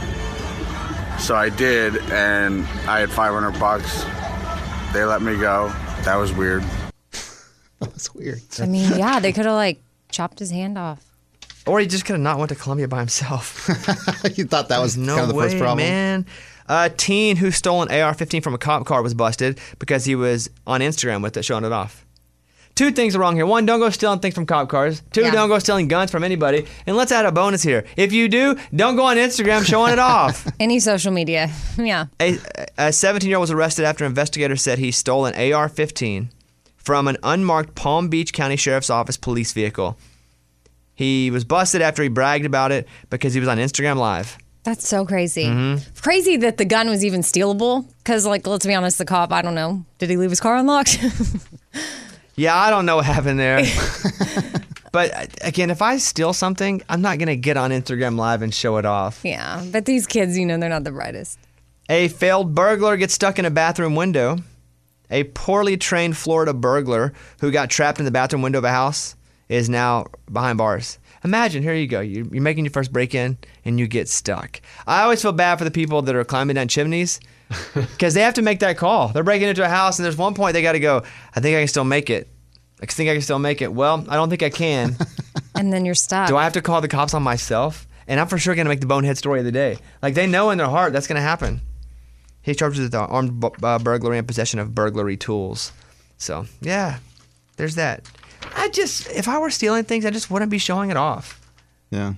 So I did, and I had five hundred bucks. They let me go. That was weird.
That's weird.
I mean, yeah, they could have like chopped his hand off.
Or he just could have not went to Colombia by himself.
You thought that was
no
kind of the
way,
first problem?
man. A teen who stole an A R fifteen from a cop car was busted because he was on Instagram with it, showing it off. Two things are wrong here. One, don't go stealing things from cop cars. Two,
Yeah.
don't go stealing guns from anybody. And let's add a bonus here. If you do, don't go on Instagram showing it off.
Any social media. Yeah.
A a seventeen-year-old was arrested after investigators said he stole an A R fifteen from an unmarked Palm Beach County Sheriff's Office police vehicle. He was busted after he bragged about it because he was on Instagram Live.
That's so crazy.
Mhm.
Crazy that the gun was even stealable. Because, like, let's be honest, the cop, I don't know. Did he leave his car unlocked?
Yeah, I don't know what happened there. But uh, again, if I steal something, I'm not going to get on Instagram Live and show it off.
Yeah. But these kids, you know, they're not the brightest.
A failed burglar gets stuck in a bathroom window. A poorly trained Florida burglar who got trapped in the bathroom window of a house is now behind bars. Imagine, here you go. You- You're making your first break-in and you get stuck. I always feel bad for the people that are climbing down chimneys because they have to make that call. They're breaking into a house and there's one point they got to go, I think I can still make it. I think I can still make it. Well, I don't think I can.
And then you're stuck.
Do I have to call the cops on myself? And I'm for sure going to make the bonehead story of the day. Like, they know in their heart that's going to happen. He's charged with uh, armed bu- uh, burglary and possession of burglary tools. So, yeah, there's that. I just, if I were stealing things, I just wouldn't be showing it off.
Yeah.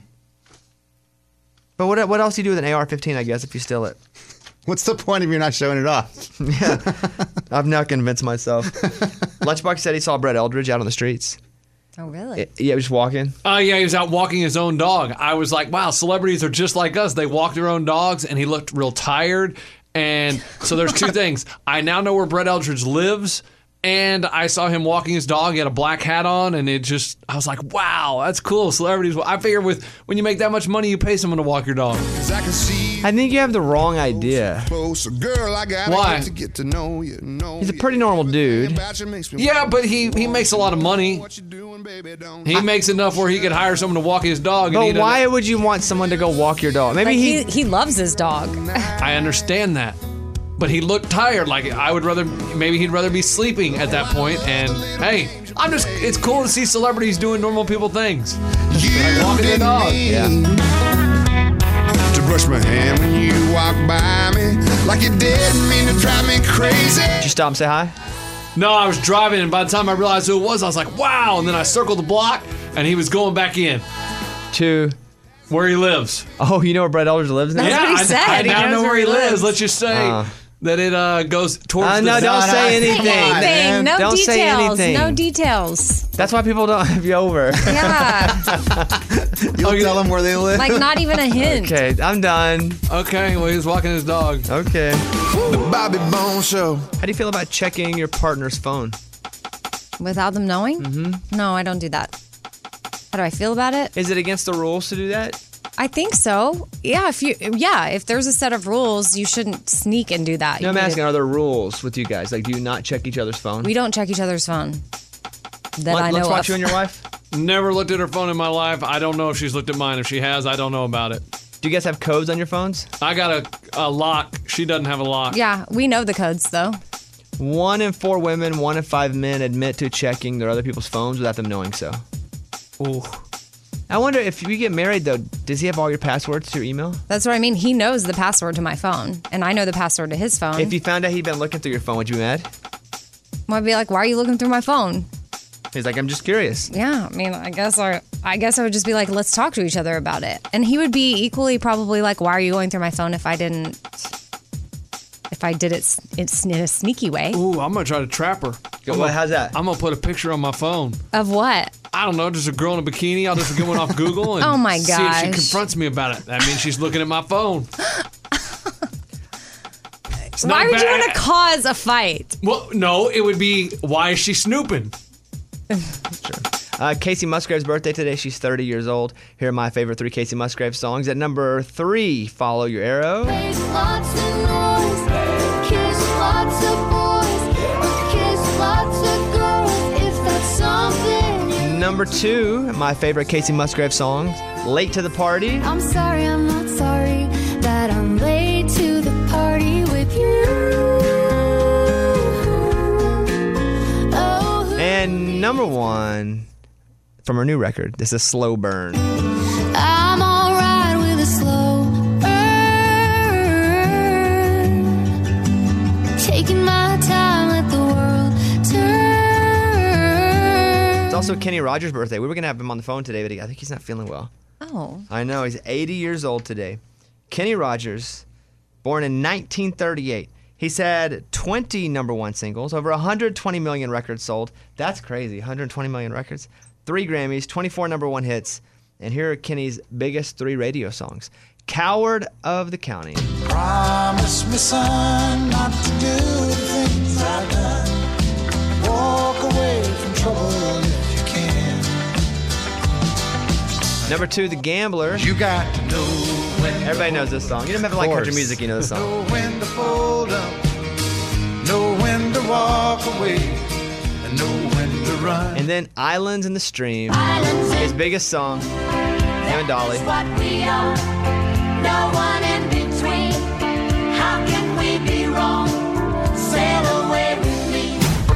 But what what else do you do with an A R fifteen, I guess, if you steal it?
What's the point if you're not showing it off?
Yeah. I've now convinced myself. Lunchbox said he saw Brett Eldridge out on the streets.
Oh, really?
Yeah, just walking.
Oh, yeah, he was out walking his own dog. I was like, wow, celebrities are just like us. They walk their own dogs, and he looked real tired. And so there's two things. I now know where Brett Eldridge lives, and I saw him walking his dog. He had a black hat on, and it just, I was like, wow, that's cool. Celebrities, I figure with when you make that much money, you pay someone to walk your dog.
I think you have the wrong idea.
Girl, I gotta
Why?
get to get to know you. Know
He's a pretty normal dude.
Yeah, but he, he makes a lot of money. He makes enough where he could hire someone to walk his dog. and he
But why would you want someone to go walk your dog? Maybe
Like,
he,
he he loves his dog.
I understand that. But he looked tired. Like, I would rather, maybe he'd rather be sleeping at that point. And hey, I'm just, it's cool to see celebrities doing normal people things. Like walking their dog.
Yeah.
to brush my hand when you walk by me like you didn't mean to drive me crazy.
Did you stop and say hi?
No, I was driving, and by the time I realized who it was, I was like, wow. And then I circled the block, and he was going back in.
To
where he lives.
Oh, you know where Brett Eldridge lives now?
That's
yeah,
what he said.
I, I
He
now
knows
know
where
where he
he
lives.
lives.
Let's just say
Uh.
that it uh, goes towards
Uh,
the
no, don't say anything.
Anything. No
Don't
details.
say anything.
No details.
That's why people don't have you over.
Yeah.
You'll tell them where they live.
Like, not even a hint.
Okay, I'm done.
Okay, well, he was walking his dog.
Okay.
The Bobby Bone Show.
How do you feel about checking your partner's phone?
Without them knowing? Mm-hmm. No, I don't do that. How do I feel about it?
Is it against the rules to do that?
I think so. Yeah, if you yeah, if there's a set of rules, you shouldn't sneak and do that.
No,
You
I'm
need to-
asking, are there rules with you guys? Like, do you not check each other's phone?
We don't check each other's phone. That
Let,
I know
let's watch
of.
you and your wife.
Never looked at her phone in my life. I don't know if she's looked at mine. If she has, I don't know about it.
Do you guys have codes on your phones?
I got a, a lock. She doesn't have a lock.
Yeah, we know the codes though.
One in four women, one in five men admit to checking their other people's phones without them knowing so.
Ooh.
I wonder if you get married, though, does he have all your passwords to your email?
That's what I mean. He knows the password to my phone, and I know the password to his phone.
If you found out he'd been looking through your phone, would you be mad?
Well, I'd be like, "Why are you looking through my phone?"
He's like, I'm just curious.
Yeah, I mean, I guess I, I guess I would just be like, "Let's talk to each other about it." And he would be equally probably like, "Why are you going through my phone if I didn't, if I did it s- it's in a sneaky way?"
Ooh, I'm gonna try to trap her.
Go, well, how's that?
I'm gonna put a picture on my phone
Of what?
I don't know, just a girl in a bikini. I'll just get one off Google and
Oh, my
see if she
gosh.
confronts me about it. That means she's looking at my phone. It's
Why
not
would you
bad.
want to cause a fight?
Well, no, it would be, why is she snooping?
Uh, Casey Musgrave's birthday today. She's thirty years old. Here are my favorite three Casey Musgrave songs. At number three, Follow Your Arrow.
Make lots of noise, kiss lots of boys, kiss lots of girls, if that's something you...
Number two, my favorite Casey Musgrave songs, Late to the Party.
I'm sorry, I'm not sorry that I'm late to the party with you. Oh,
And number one, from her new record, this is Slow Burn.
I'm alright with a slow burn. Taking my time, let the world turn.
It's also Kenny Rogers' birthday. We were going to have him on the phone today, but he, I think he's not feeling well.
Oh.
I know, he's eighty years old today. Kenny Rogers, born in nineteen thirty-eight. He's had twenty number one singles, over one hundred twenty million records sold. That's crazy, one hundred twenty million records. Three Grammys, twenty-four number one hits. And here are Kenny's biggest three radio songs. Coward of the County.
Promise me, son, not to do the things I've done. Walk away from trouble if you can.
Number two, The Gambler.
You got to know when.
Everybody knows this song. You don't have to like country
course.
music, you know this song.
Know when to fold up, know when to walk away, and know when to run.
And then Islands in the Stream.
Islands
His biggest song. Him and Dolly.
What we are, no one in between. How can we be wrong? Sail away with me.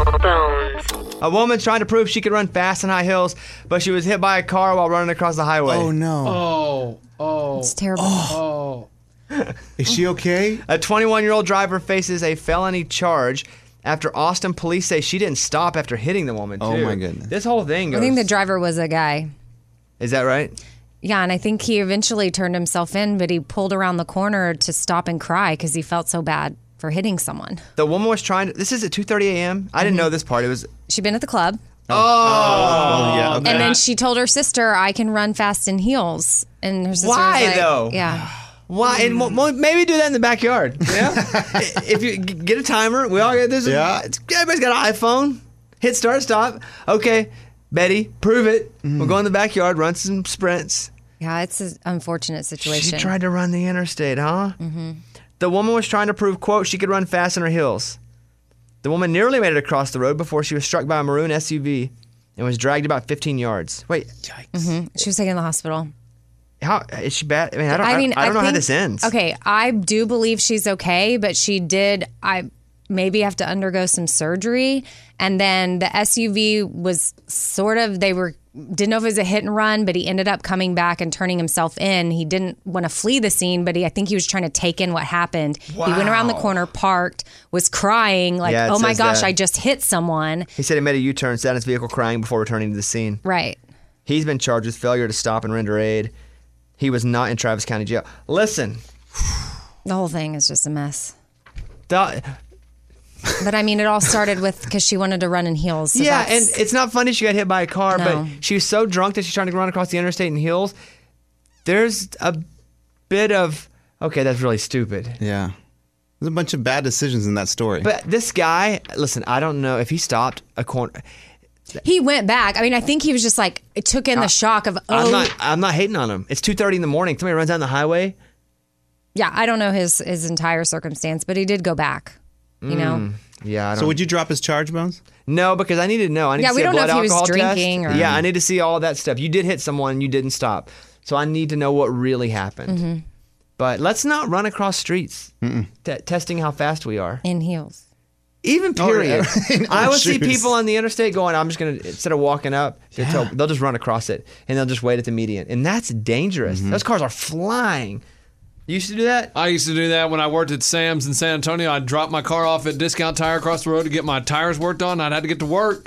A woman's trying to prove she could run fast on high hills, but she was hit by a car while running across the highway.
Oh, no.
Oh, oh.
It's terrible.
Oh.
Is she okay?
A twenty-one-year-old driver faces a felony charge after Austin police say she didn't stop after hitting the woman, too.
Oh, my goodness.
This whole thing goes...
I think the driver was a guy.
Is that right?
Yeah, and I think he eventually turned himself in, but he pulled around the corner to stop and cry because he felt so bad for hitting someone.
The woman was trying to... This is at two thirty a.m.? I didn't know this part. It was...
She'd been at the club.
Oh!
Oh, yeah. Okay.
And then she told her sister, I can run fast in heels. And her sister
Why,
was like,
though?
Yeah.
Why? And mo- mo- maybe do that in the backyard. You know? If you g- get a timer, we all get this.
Yeah.
Everybody's got an iPhone. Hit start, stop. Okay, Betty, prove it. We'll go in the backyard, run some sprints.
Yeah, it's an unfortunate situation.
She tried to run the interstate, huh? Mm-hmm. The woman was trying to prove, quote, she could run fast on her heels. The woman nearly made it across the road before she was struck by a maroon S U V and was dragged about fifteen yards. Wait.
Mm-hmm. She was taken to the hospital.
How is she bad? I mean, I don't, I
mean,
I don't know how
think-
this ends.
Okay, I do believe she's okay, but she did, I maybe have to undergo some surgery. And then the S U V was sort of, they were, didn't know if it was a hit and run, but he ended up coming back and turning himself in. He didn't want to flee the scene, but he, I think he was trying to take in what happened. He went around the
Wow.
corner, parked, was crying, like,
Yeah, it
oh my
says
gosh,
that.
I just hit someone.
He said he made a U-turn, sat in his vehicle crying before returning to the scene.
Right.
He's been charged with failure to stop and render aid. He was not in Travis County Jail. Listen.
The whole thing is just a mess.
The,
But I mean, it all started with because she wanted to run in heels. So
yeah,
that's-
and it's not funny she got hit by a car,
No.
but she was so drunk that she's trying to run across the interstate in heels. There's a bit of, okay, that's really stupid.
Yeah. There's a bunch of bad decisions in that story.
But this guy, listen, I don't know if he stopped a corner.
He went back. I mean, I think he was just like, it took in the
I-
shock of, oh,
I'm not. I'm not hating on him. It's two thirty in the morning. Somebody runs down the highway.
yeah, I don't know his his entire circumstance, but he did go back. You know,
Mm, yeah. I don't,
so would you drop his charge, Bones?
No, because I need to know. I need
Yeah,
to
we
see a
don't know
blood
if he was
alcohol test.
drinking or-
Yeah, I need to see all that stuff. You did hit someone and you didn't stop. So I need to know what really happened.
Mhm.
But let's not run across streets t- testing how fast we are.
in heels.
Even period.
Oh, yeah. In
I
old
would see
shoes.
people on the interstate going, I'm just going to, instead of walking up, they'll, tell- they'll just run across it and they'll just wait at the median. And that's dangerous.
Mm-hmm.
Those cars are flying. You used to do that?
I used to do that when I worked at Sam's in San Antonio. I'd drop my car off at Discount Tire across the road to get my tires worked on. I'd have to get to work.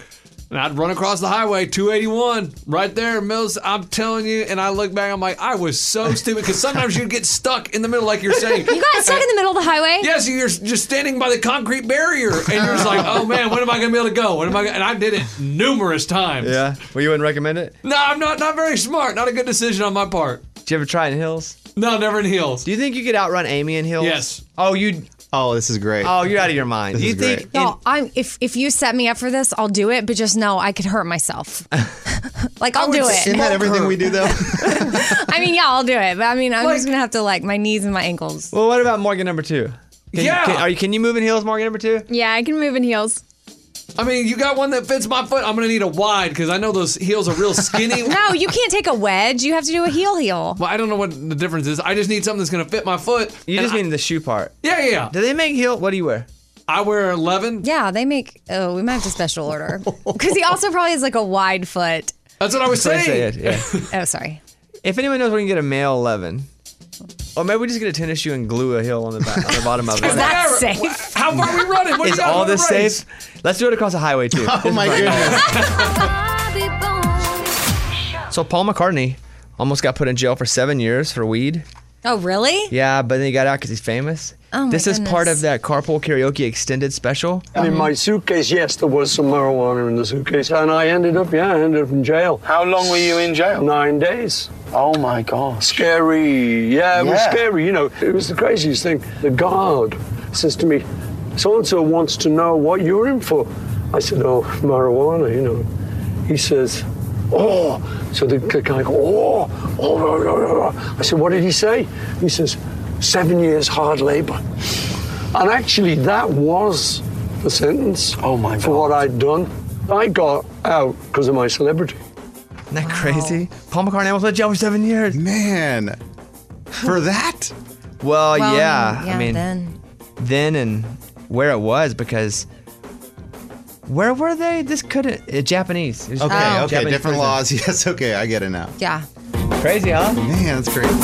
And I'd run across the highway, two eighty-one, right there, Mills. I'm telling you, and I look back, I'm like, I was so stupid because sometimes you'd get stuck in the middle, like you're saying.
You got stuck in the middle of the highway?
Yes, you're just standing by the concrete barrier, and you're just like, oh man, when am I going to be able to go? When am I? Gonna? And I did it numerous times.
Yeah. Well, you wouldn't recommend it?
No, I'm not. Not very smart. Not a good decision on my part.
Did you ever try it in hills?
No, never in hills.
Do you think you could outrun Amy in hills?
Yes.
Oh, you.
Oh, this is great.
Oh, you're out of your mind.
This
Do you
is
think?
great.
No, I'm. If if you set me up for this, I'll do it. But just know I could hurt myself. Like I'll do it.
Isn't that everything we do, though?
I mean, yeah, I'll do it. But I mean, I'm just gonna have to like my knees and my ankles.
Well, what about Morgan number two? Can
Yeah.
You, can, are you? Can you move in heels, Morgan number two?
Yeah, I can move in heels.
I mean, you got one that fits my foot. I'm going to need a wide because I know those heels are real skinny.
No, you can't take a wedge. You have to do a heel heel.
Well, I don't know what the difference is. I just need something that's going to fit my foot.
You
And
just
I-
mean the shoe part.
Yeah, yeah, yeah.
Do they make heel? What do you wear?
I wear eleven.
Yeah, they make. Oh, we might have to special order because he also probably has like a wide foot.
That's what I was
That's what I
saying.
said, yeah.
Oh, sorry.
If anyone knows where you can get a male eleven, or maybe we just get a tennis shoe and glue a heel on the, back, on the bottom of it.
Is that
Whatever.
safe?
How far are we running? What do
Is
you guys
all
wanna
this
race?
safe? Let's do it across the highway too.
Oh my goodness.
So Paul McCartney almost got put in jail for seven years for weed.
Oh, really?
Yeah, but then he got out because he's famous.
Oh, my
this is part
goodness.
of that Carpool Karaoke extended special.
And in my suitcase, yes, there was some marijuana in the suitcase. And I ended up, yeah, I ended up in jail.
How long were you in jail?
Nine days.
Oh my gosh.
Scary. Yeah, it was
Yeah.
scary. You know, it was the craziest thing. The guard says to me, so-and-so wants to know what you're in for. I said, oh, marijuana, you know. He says, oh. So the guy goes, oh, oh, oh, oh, oh. I said, what did he say? He says, seven years hard labor. And actually, that was the sentence
Oh my God.
for what I'd done. I got out because of my celebrity.
Isn't that crazy? Paul McCartney almost went to jail for seven years.
Man. For that?
Well,
Well,
yeah.
yeah,
I mean,
then.
then and where it was because where were they? This couldn't. Uh, Japanese. It was-
Okay,
Oh.
okay.
Japanese
Different
prison.
laws. Yes, okay. I get it now.
Yeah.
Crazy, huh?
Man, that's great.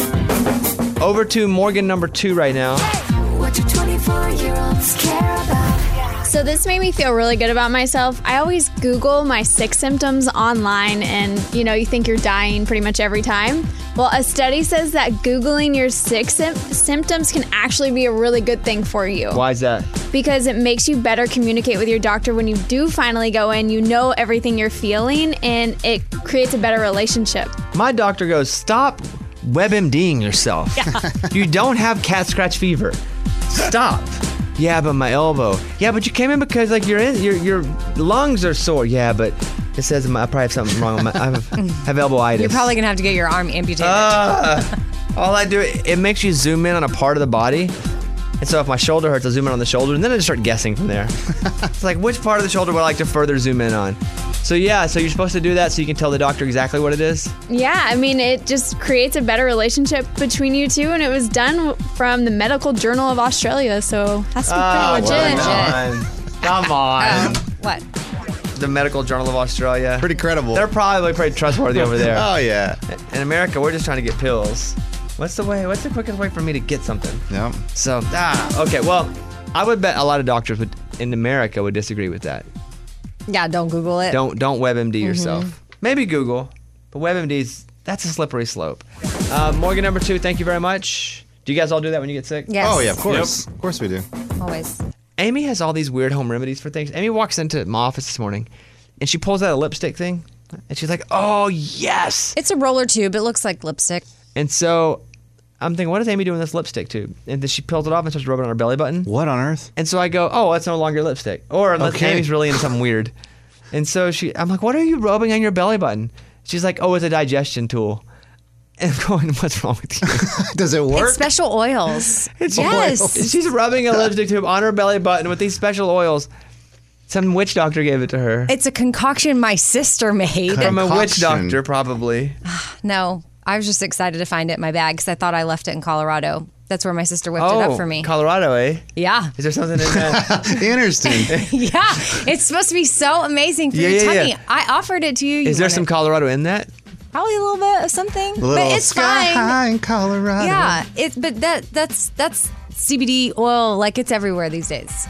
Over to Morgan number two right now.
What do twenty-four-year-olds care about?
So this made me feel really good about myself. I always Google my sick symptoms online, and you know, you think you're dying pretty much every time. Well, a study says that Googling your sick sim- symptoms can actually be a really good thing for you.
Why is that?
Because it makes you better communicate with your doctor when you do finally go in. You know everything you're feeling, and it creates a better relationship.
My doctor goes, stop WebMDing yourself. You don't have cat scratch fever. Stop. Yeah, but my elbow. Yeah, but you came in because like your your your lungs are sore. Yeah, but it says my, I probably have something wrong with my I have, have elbowitis.
You're probably gonna have to get your arm amputated.
Uh, all I do, it makes you zoom in on a part of the body. And so if my shoulder hurts, I'll zoom in on the shoulder, and then I just start guessing from there. It's like, which part of the shoulder would I like to further zoom in on? So yeah, so you're supposed to do that so you can tell the doctor exactly what it is?
Yeah, I mean, it just creates a better relationship between you two, and it was done from the Medical Journal of Australia, so has to be
Oh,
pretty legit.
come on. Come on.
What?
The Medical Journal of Australia.
Pretty credible.
They're probably pretty trustworthy over there.
Oh, yeah.
In America, we're just trying to get pills. What's the way? What's the quickest way for me to get something?
Yep.
So, ah, okay. Well, I would bet a lot of doctors would in America would disagree with that.
Yeah, don't Google it.
Don't don't WebMD
Mhm.
yourself. Maybe Google, but WebMD's that's a slippery slope. Uh, Morgan number two, thank you very much. Do you guys all do that when you get sick?
Yes.
Oh, yeah, of course. Of course we do.
Always.
Amy has all these weird home remedies for things. Amy walks into my office this morning, and she pulls out a lipstick thing, and she's like, "Oh yes!"
It's a roller tube. It looks like lipstick.
And so I'm thinking, what is Amy doing with this lipstick tube? And then she peels it off and starts rubbing it on her belly button.
What on earth?
And so I go, oh, that's no longer lipstick. Or unless
Okay.
Amy's really into something weird. And so she, I'm like, what are you rubbing on your belly button? She's like, oh, it's a digestion tool. And I'm going, what's wrong with you?
Does it work?
It's special oils.
It's
yes.
oils. She's rubbing a lipstick tube on her belly button with these special oils. Some witch doctor gave it to her.
It's a concoction my sister made.
From a witch
Concoction.
doctor, probably.
No, I was just excited to find it in my bag because I thought I left it in Colorado. That's where my sister whipped
oh,
it up for me.
Colorado, eh?
Yeah.
Is there something in that?
Interesting.
Yeah. It's supposed to be so amazing for
Yeah,
your
yeah,
tummy.
yeah.
I offered it to you. you
Is there
wanted-
some Colorado in that?
Probably a little bit of something.
A little
but it's
sky
fine.
high in Colorado.
Yeah. It, but that that's that's C B D oil. Like it's everywhere these days.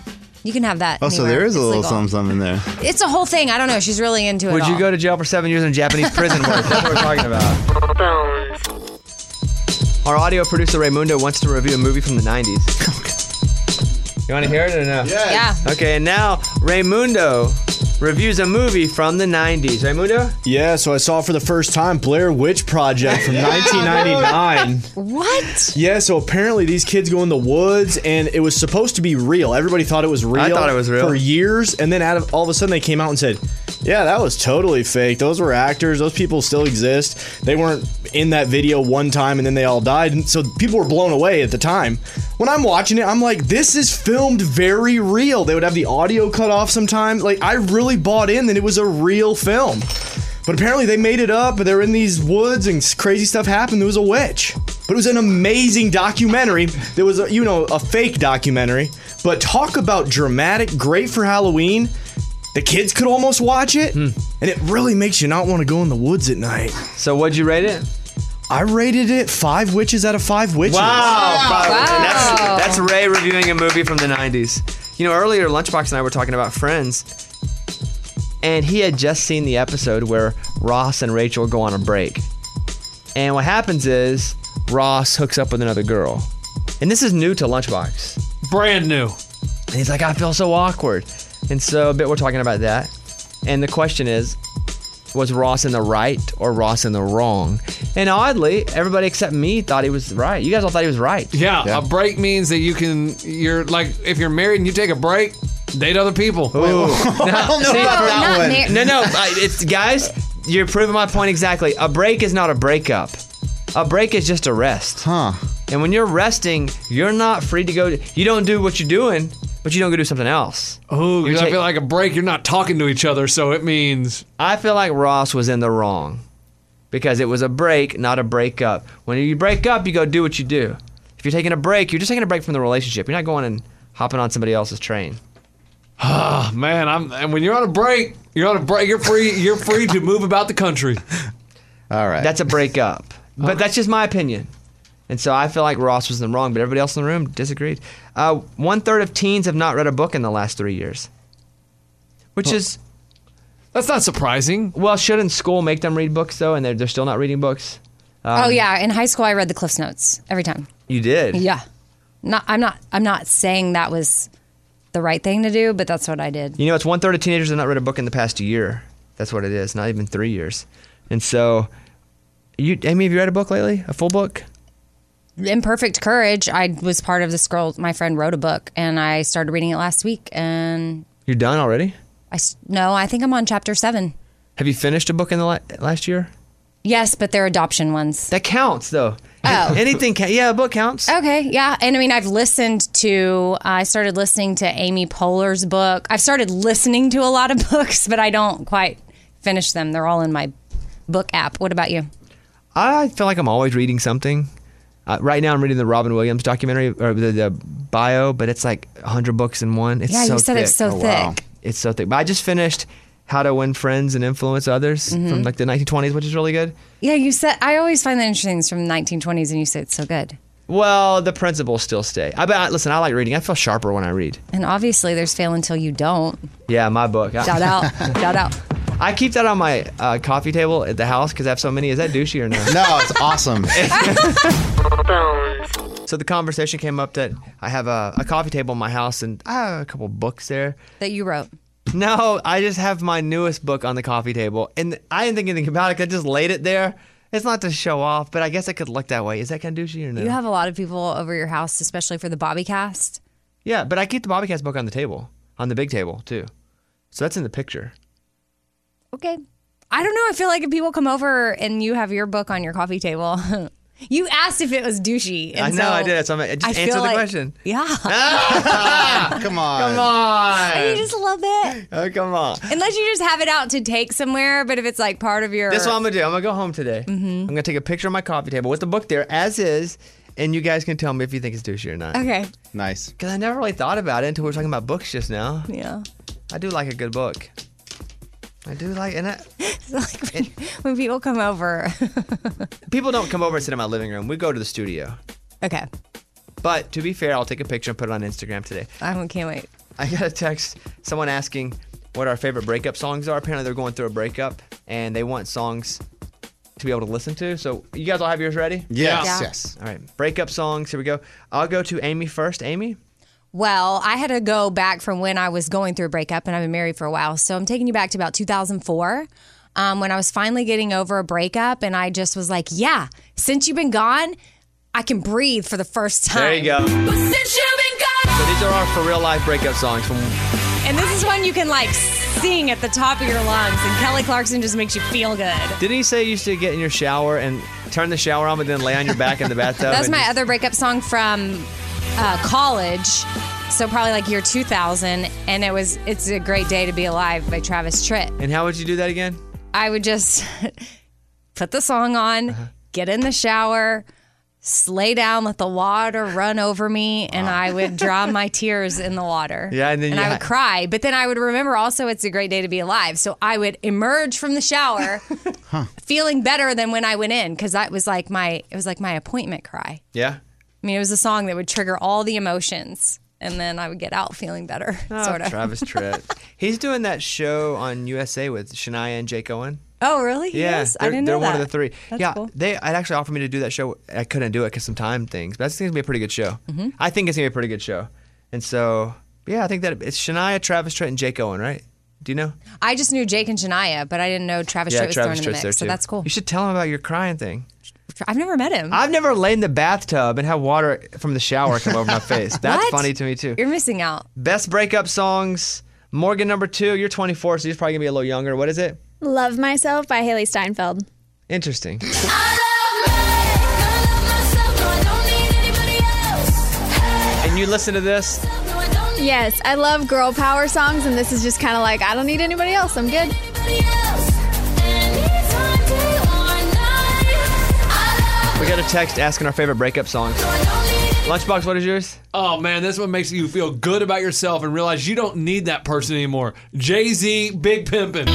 You can have that.
Oh, so
anywhere.
there is a
It's
little
legal.
something, something in there.
It's a whole thing. I don't know. She's really into it.
Would you
all.
go to jail for seven years in Japanese prison work? That's what we're talking about. Our audio producer Raymundo wants to review a movie from the nineties. You want to hear it or no?
Yeah.
Okay, and now Raymundo reviews a movie from the nineties. Raymundo?
Yeah, so I saw for the first time Blair Witch Project from nineteen ninety-nine.
What?
Yeah, so apparently these kids go in the woods, and it was supposed to be real. Everybody thought it was real.
I thought it was real.
For years, and then out of all of a sudden they came out and said, yeah, that was totally fake. Those were actors. Those people still exist. They weren't in that video one time, and then they all died. And so people were blown away at the time. When I'm watching it, I'm like, this is filmed very real. They would have the audio cut off sometimes. Like, I really bought in that it was a real film. But apparently they made it up, but they're in these woods and crazy stuff happened. There was a witch. But it was an amazing documentary. There was, a, you know, a fake documentary. But talk about dramatic, great for Halloween. The kids could almost watch it. And it really makes you not want to go in the woods at night.
So what'd you rate it?
I rated it five witches out of five witches.
Wow.
Wow.
And that's, that's Ray reviewing a movie from the nineties. You know, earlier Lunchbox and I were talking about Friends. And he had just seen the episode where Ross and Rachel go on a break. And what happens is Ross hooks up with another girl. And this is new to Lunchbox.
Brand new.
And he's like, I feel so awkward. And so a bit we're talking about that. And the question is, was Ross in the right or Ross in the wrong? And oddly, everybody except me thought he was right. You guys all thought he was right.
Yeah, yeah. A break means that you can, you're like, if you're married and you take a break, date other people.
Wait,
I don't know
see,
about that one.
mar-
No, no, I- it's guys, you're proving my point exactly. A break is not a breakup. A break is just a rest.
Huh.
And when you're resting, you're not free to go. You don't do what you're doing, but you don't go do something else.
Oh,
You're
because I
ta-
feel like a break, you're not talking to each other, so it means...
I feel like Ross was in the wrong because it was a break, not a breakup. When you break up, you go do what you do. If you're taking a break, you're just taking a break from the relationship. You're not going and hopping on somebody else's train.
Ah, man, I'm. And when you're on a break, you're on a break. You're free. You're free to move about the country.
All right.
That's a breakup. But that's just my opinion. And so I feel like Ross was in the wrong, but everybody else in the room disagreed. Uh, one third of teens have not read a book in the last three years, which
Well,
is
that's not surprising.
Well, shouldn't school make them read books though, and they're they're still not reading books? Um,
oh yeah, in high school I read the Cliff Notes every time.
You did?
Yeah. Not. I'm not. I'm not saying that was the right thing to do, but that's what I did.
You know, it's one third of teenagers have not read a book in the past year. That's what it is. Not even three years. And so, you, Amy, have you read a book lately? A full book?
Imperfect Courage. I was part of this girl. My friend wrote a book, and I started reading it last week. And
You're done already?
I s- no, I think I'm on chapter seven.
Have you finished a book in the la- last year?
Yes, but they're adoption ones.
That counts, though.
Oh.
Anything can Yeah, a book counts.
Okay, yeah. And I mean, I've listened to, uh, I started listening to Amy Poehler's book. I've started listening to a lot of books, but I don't quite finish them. They're all in my book app. What about you?
I feel like I'm always reading something. Uh, right now, I'm reading the Robin Williams documentary, or the, the bio, but it's like one hundred books in one. It's
Yeah, you
so
said
thick.
it's so Oh, wow. thick.
It's so thick. But I just finished How to Win Friends and Influence Others
Mhm.
from like the nineteen twenties, which is really good.
Yeah, you said, I always find that interesting. It's from the nineteen twenties, and you say it's so good.
Well, the principles still stay. I bet. Listen, I like reading. I feel sharper when I read.
And obviously, there's Fail Until You Don't.
Yeah, my book.
Shout out. Shout out.
I keep that on my uh, coffee table at the house because I have so many. Is that douchey or no?
No, it's awesome.
So the conversation came up that I have a, a coffee table in my house and I have a couple books there.
That you wrote.
No, I just have my newest book on the coffee table. And I didn't think anything about it. I just laid it there. It's not to show off, but I guess it could look that way. Is that kind of douchey or no?
You have a lot of people over your house, especially for the Bobbycast.
Yeah, but I keep the Bobbycast book on the table, on the big table too. So that's in the picture.
Okay. I don't know. I feel like if people come over and you have your book on your coffee table, you asked if it was douchey. And
I know
so
I did. So I'm, just
I
answer
feel
the
like-
question.
Yeah.
Come on.
Come on.
And you just love it.
Oh, come on.
Unless you just have it out to take somewhere, but if it's like part of your.
This is what I'm going to do. I'm going to go home today.
Mm-hmm.
I'm going to take a picture of my coffee table with the book there as is, and you guys can tell me if you think it's douchey or not.
Okay.
Nice.
Because I never really thought about it until we were talking about books just now.
Yeah.
I do like a good book. I do like, and I,
It's like when, when people come over.
people don't come over and sit in my living room. We go to the studio.
Okay.
But to be fair, I'll take a picture and put it on Instagram today.
I can't wait.
I got a text, someone asking what our favorite breakup songs are. Apparently they're going through a breakup and they want songs to be able to listen to. So you guys all have yours ready?
Yes. Yeah. Yes.
All right. Breakup songs. Here we go. I'll go to Amy first. Amy?
Well, I had to go back from when I was going through a breakup, and I've been married for a while. So I'm taking you back to about two thousand four um, when I was finally getting over a breakup, and I just was like, yeah, since you've been gone, I can breathe for the first time.
There you go.
But since you've been gone.
So these are our for real life breakup songs from.
And this is one you can like sing at the top of your lungs, and Kelly Clarkson just makes you feel good.
Didn't he say you used to get in your shower and turn the shower on, but then lay on your back in the bathtub?
That's
and
my
just-
other breakup song from uh, college. So probably like year two thousand, and it was "It's a Great Day to Be Alive" by Travis Tritt.
And how would you do that again?
I would just put the song on,
Uh-huh.
get in the shower, lay down, let the water run over me, and I would drown my tears in the water.
Yeah, and then
and
you
I
ha-
would cry. But then I would remember also "It's a Great Day to Be Alive." So I would emerge from the shower feeling better than when I went in, because that was like my it was like my appointment cry.
Yeah.
I mean, it was a song that would trigger all the emotions, and then I would get out feeling better,
Oh,
sort of.
Travis Tritt. He's doing that show on U S A with Shania and Jake Owen.
Oh, really? He
Yeah,
is? I
they're,
didn't
they're
know that.
one of the three.
That's
yeah,
cool.
they I'd actually offered me to do that show. I couldn't do it because some time things. But I think it's gonna be a pretty good show.
Mhm.
I think it's gonna be a pretty good show. And so, yeah, I think that it's Shania, Travis Tritt, and Jake Owen, right? Do you know?
I just knew Jake and Shania, but I didn't know Travis
yeah,
Tritt was
Travis
thrown in the
Tritt's there
mix, so
too.
that's cool.
You should tell him about your crying thing.
I've never met him.
I've never laid in the bathtub and had water from the shower come over my face. That's
What?
funny to me too.
You're missing out.
Best breakup songs. Morgan number two. You're twenty-four, so you're probably gonna be a little younger. What is it?
Love Myself by Haley Steinfeld.
Interesting. And you listen to this.
Yes, I love girl power songs, and this is just kind of like, I don't need anybody else. I'm good.
We got a text asking our favorite breakup songs. Lunchbox, what is yours?
Oh man, this one makes you feel good about yourself and realize you don't need that person anymore. Jay-Z, Big Pimpin'.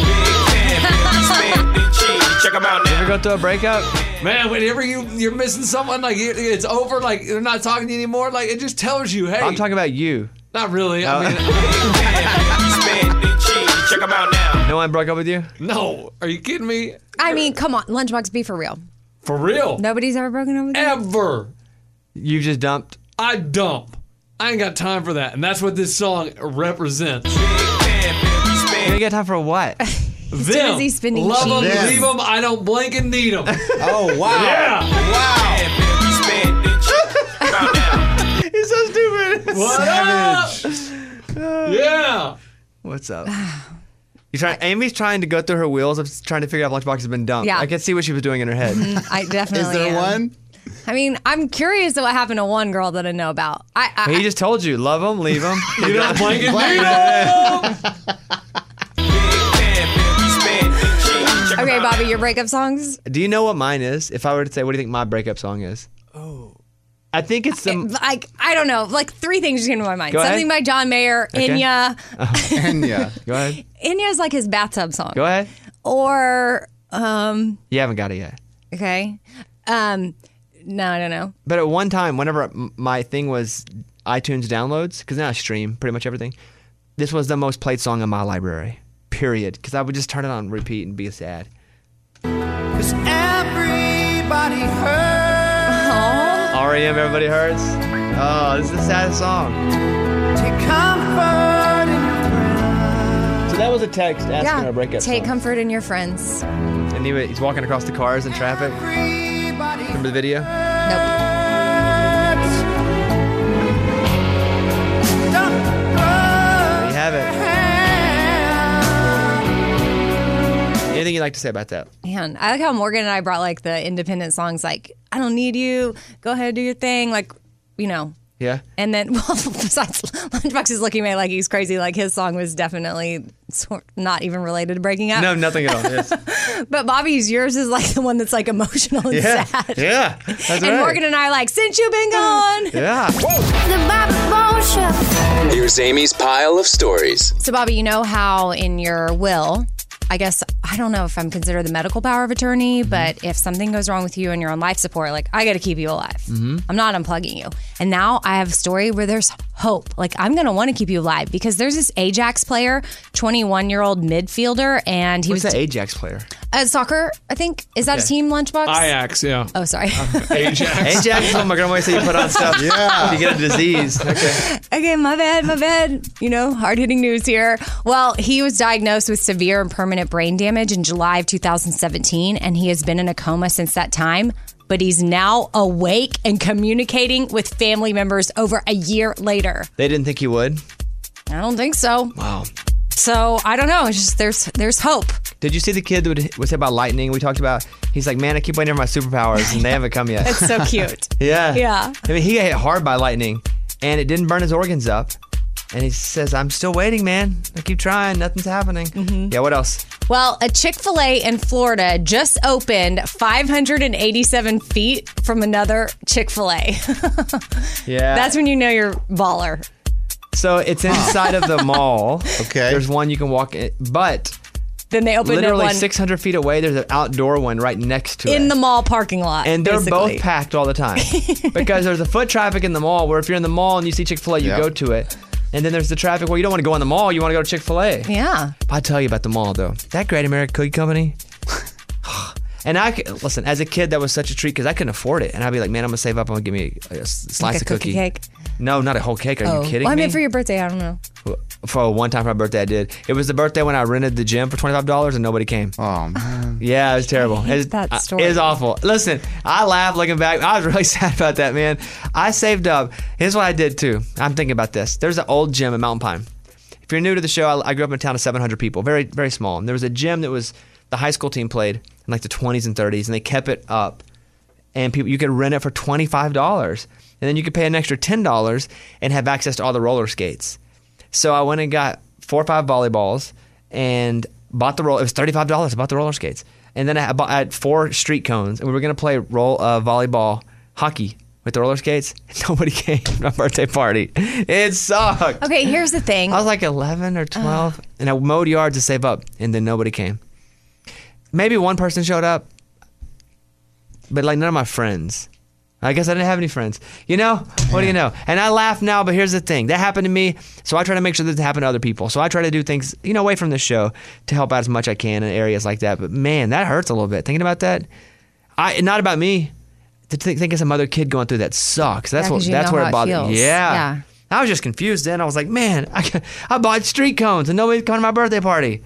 Check them out now. You ever go through a breakup?
Man, whenever you, you're missing someone, like it- it's over, like they're not talking to you anymore, like it just tells you, hey.
I'm talking about you.
Not really. I mean,
Check them out now. No one broke up with you?
No. Are you kidding me?
I mean, come on, Lunchbox, be for real.
For real?
Nobody's ever broken up with you?
Ever.
You just dumped?
I dump. I ain't got time for that. And that's what this song represents.
You ain't got time for what?
He's too
Them.
busy spending
Love them,
cheese.
leave them, I don't blink and need them.
Oh, wow.
Yeah.
Wow.
He's so stupid.
What up? Yeah.
What's up? You trying? Amy's trying to go through her wheels of trying to figure out if Lunchbox has been dumped.
Yeah.
I can see what she was doing in her head.
Mhm, I definitely
Is there
am.
one?
I mean, I'm curious to what happened to one girl that I know about. I, I
He just told you, love them, leave them.
You don't blink and
Blink.
need them.
Okay, Bobby, your breakup songs?
Do you know what mine is? If I were to say, what do you think my breakup song is? Oh. I think it's the.
Like, I don't know. Like, three things just came to my mind.
Go ahead.
Something by John Mayer,
Okay.
Enya.
Enya.
Go ahead.
Enya's like his bathtub song.
Go ahead.
Or, um,
You haven't got it yet.
okay. Um, no, I don't know.
But at one time, whenever m- my thing was iTunes downloads, because now I stream pretty much everything, this was the most played song in my library. Period. Because I would just turn it on repeat and be sad.
Cause everybody hurts.
R E M, Everybody Hurts. Oh, this is the saddest song.
Take comfort in your
So that was a text asking
Yeah.
our breakup
Take
song.
comfort in your friends.
And he, wa- he's walking across the cars in traffic. Remember the video?
Nope.
There you have it. Anything you'd like to say about that?
Man, I like how Morgan and I brought like the independent songs, like I don't need you, go ahead do your thing, like you know.
Yeah.
And then, well, besides, Lunchbox is looking at me like he's crazy. Like his song was definitely sort not even related to breaking up.
No, nothing at all. Yes.
But Bobby's, yours is like the one that's like emotional and
Yeah.
sad.
Yeah. That's
and
right.
Morgan and I are like, since you've been gone.
Yeah.
The Bobby Bones Show.
Here's Amy's pile of stories.
So, Bobby, you know how in your will, I guess, I don't know if I'm considered the medical power of attorney, but if something goes wrong with you and you're on life support, like, I got to keep you alive.
Mm-hmm.
I'm not unplugging you. And now I have a story where there's hope. Like, I'm going to want to keep you alive because there's this Ajax player, twenty-one-year-old midfielder, and he
Who's
was
that Ajax player?
uh, soccer, I think. Is that
Okay.
a team, Lunchbox?
Ajax, yeah.
Oh, sorry.
Ajax.
Ajax. Oh my god, I say you put on stuff.
Yeah.
You get a disease. Okay.
Okay, my bad, my bad. You know, hard-hitting news here. Well, he was diagnosed with severe and permanent brain damage in July of two thousand seventeen, and he has been in a coma since that time. But he's now awake and communicating with family members over a year later.
They didn't think he would.
I don't think so.
Wow.
So I don't know. It's just there's there's hope.
Did you see the kid that would- was hit by lightning? We talked about. He's like, man, I keep waiting for my superpowers, and they haven't come yet.
It's so cute.
Yeah.
Yeah.
I mean, he got hit hard by lightning, and it didn't burn his organs up. And he says, I'm still waiting, man. I keep trying. Nothing's happening.
Mm-hmm.
Yeah, what else?
Well, a Chick-fil-A in Florida just opened five hundred eighty-seven feet from another Chick-fil-A.
Yeah.
That's when you know you're baller.
So it's inside of the mall.
Okay.
There's one you can walk in, but
Then they opened
literally
one
six hundred feet away, there's an outdoor one right next to it.
in the mall parking lot.
And they're
basically.
both packed all the time because there's a foot traffic in the mall where if you're in the mall and you see Chick-fil-A, you
Yep.
go to it. And then there's the traffic where you don't want to go in the mall, you want to go to Chick-fil-A.
Yeah.
I'll tell you about the mall though. That Great American Cookie Company. And I could- listen, as a kid, that was such a treat because I couldn't afford it. And I'd be like, man, I'm gonna save up. I'm gonna give me a, a slice
Like a
of cookie.
cookie cake?
No, not a whole cake. Are
oh.
you kidding
well, I
me?
mean, for your birthday, I don't know.
For one time for my birthday, I did. It was the birthday when I rented the gym for twenty-five dollars and nobody came.
Oh, man.
Yeah, it was terrible.
I hate
It's-
that
I-
story.
It was awful. Listen, I laughed looking back. I was really sad about that, man. I saved up. Here's what I did too. I'm thinking about this. There's an old gym in Mountain Pine. If you're new to the show, I, I grew up in a town of seven hundred people, very, very small. And there was a gym that was the high school team played in like the twenties and thirties, and they kept it up. And people, you could rent it for twenty-five dollars, and then you could pay an extra ten dollars and have access to all the roller skates. So I went and got four or five volleyballs and bought the roll. It was thirty-five dollars. I bought the roller skates, and then I, bought, I had four street cones, and we were gonna play roll uh, volleyball hockey with the roller skates. Nobody came to my birthday party. It sucked.
Okay, here's the thing.
I was like eleven or twelve, and I mowed yards to save up, and then nobody came. Maybe one person showed up, but like none of my friends. I guess I didn't have any friends. You know? What do you know? And I laugh now, but here's the thing. That happened to me, so I try to make sure that doesn't happen to other people. So I try to do things, you know, away from the show to help out as much I can in areas like that. But man, that hurts a little bit. Thinking about that, I not about me. To think, think of some other kid going through that sucks. That's
Yeah,
what
'cause you
that's
know
where
how
it
it
bothers
feels.
me. Yeah.
Yeah.
I was just confused then. I was like, man, I, I bought street cones and nobody's coming to my birthday party.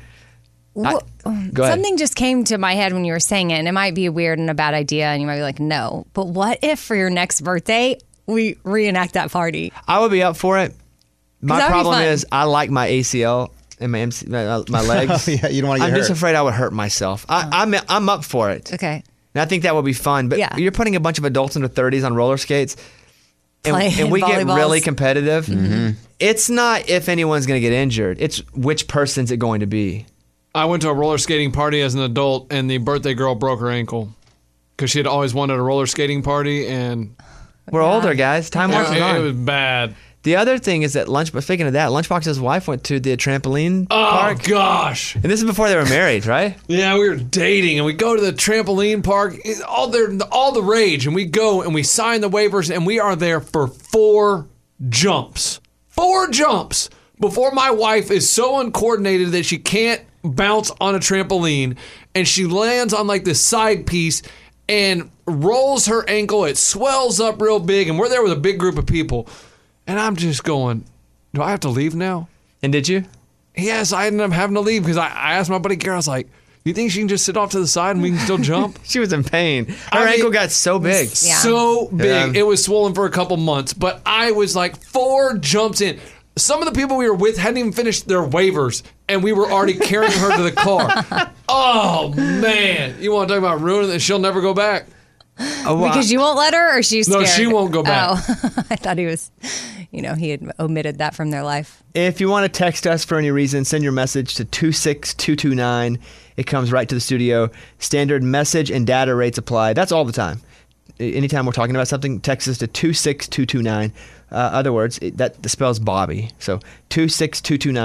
I- go ahead.
Something just came to my head when you were saying it, and it might be a weird and a bad idea, and you might be like, no. But what if for your next birthday, we reenact that party?
I would be up for it. My
that'd be
problem
fun.
is I like my A C L and my M C, my, my legs.
Yeah, you don't wanna get
I'm just
hurt.
afraid I would hurt myself. I, I'm I'm up for it.
Okay.
And I think that would be fun. But
Yeah.
you're putting a bunch of adults in their thirties on roller skates, and,
Playing
and we get
volleyballs.
really competitive.
Mm-hmm.
It's not if anyone's going to get injured. It's which person's it going to be.
I went to a roller skating party as an adult, and the birthday girl broke her ankle because she had always wanted a roller skating party, and
We're older, guys. Time
it,
marches
it,
on.
it was bad.
The other thing is that lunch. Speaking of that, Lunchbox's wife went to the trampoline
Oh
park,
gosh!
and this is before they were married, right?
Yeah, we were dating, and we go to the trampoline park. It's all there, all the rage, and we go and we sign the waivers, and we are there for four jumps, four jumps before my wife is so uncoordinated that she can't bounce on a trampoline, and she lands on like this side piece and rolls her ankle. It swells up real big, and we're there with a big group of people, and I'm just going, do I have to leave now?
And did you?
Yes, I ended up having to leave because I, I asked my buddy Gary, I was like, you think she can just sit off to the side and we can still jump?
She was in pain. Her
I mean,
ankle got so big.
So big.
Yeah.
It was swollen for a couple months, but I was like four jumps in. Some of the people we were with hadn't even finished their waivers, and we were already carrying her to the car. Oh, man. You want to talk about ruining it? She'll never go back.
Oh, wow.
Because you won't let her, or she's
No,
scared?
she won't go back.
Oh, I thought he was, you know, he had omitted that from their life.
If you want to text us for any reason, send your message to two six two two nine. It comes right to the studio. Standard message and data rates apply. That's all the time. Anytime we're talking about something, text us to two six two two nine. Uh, other words, it, that spells Bobby. So two six two two nine.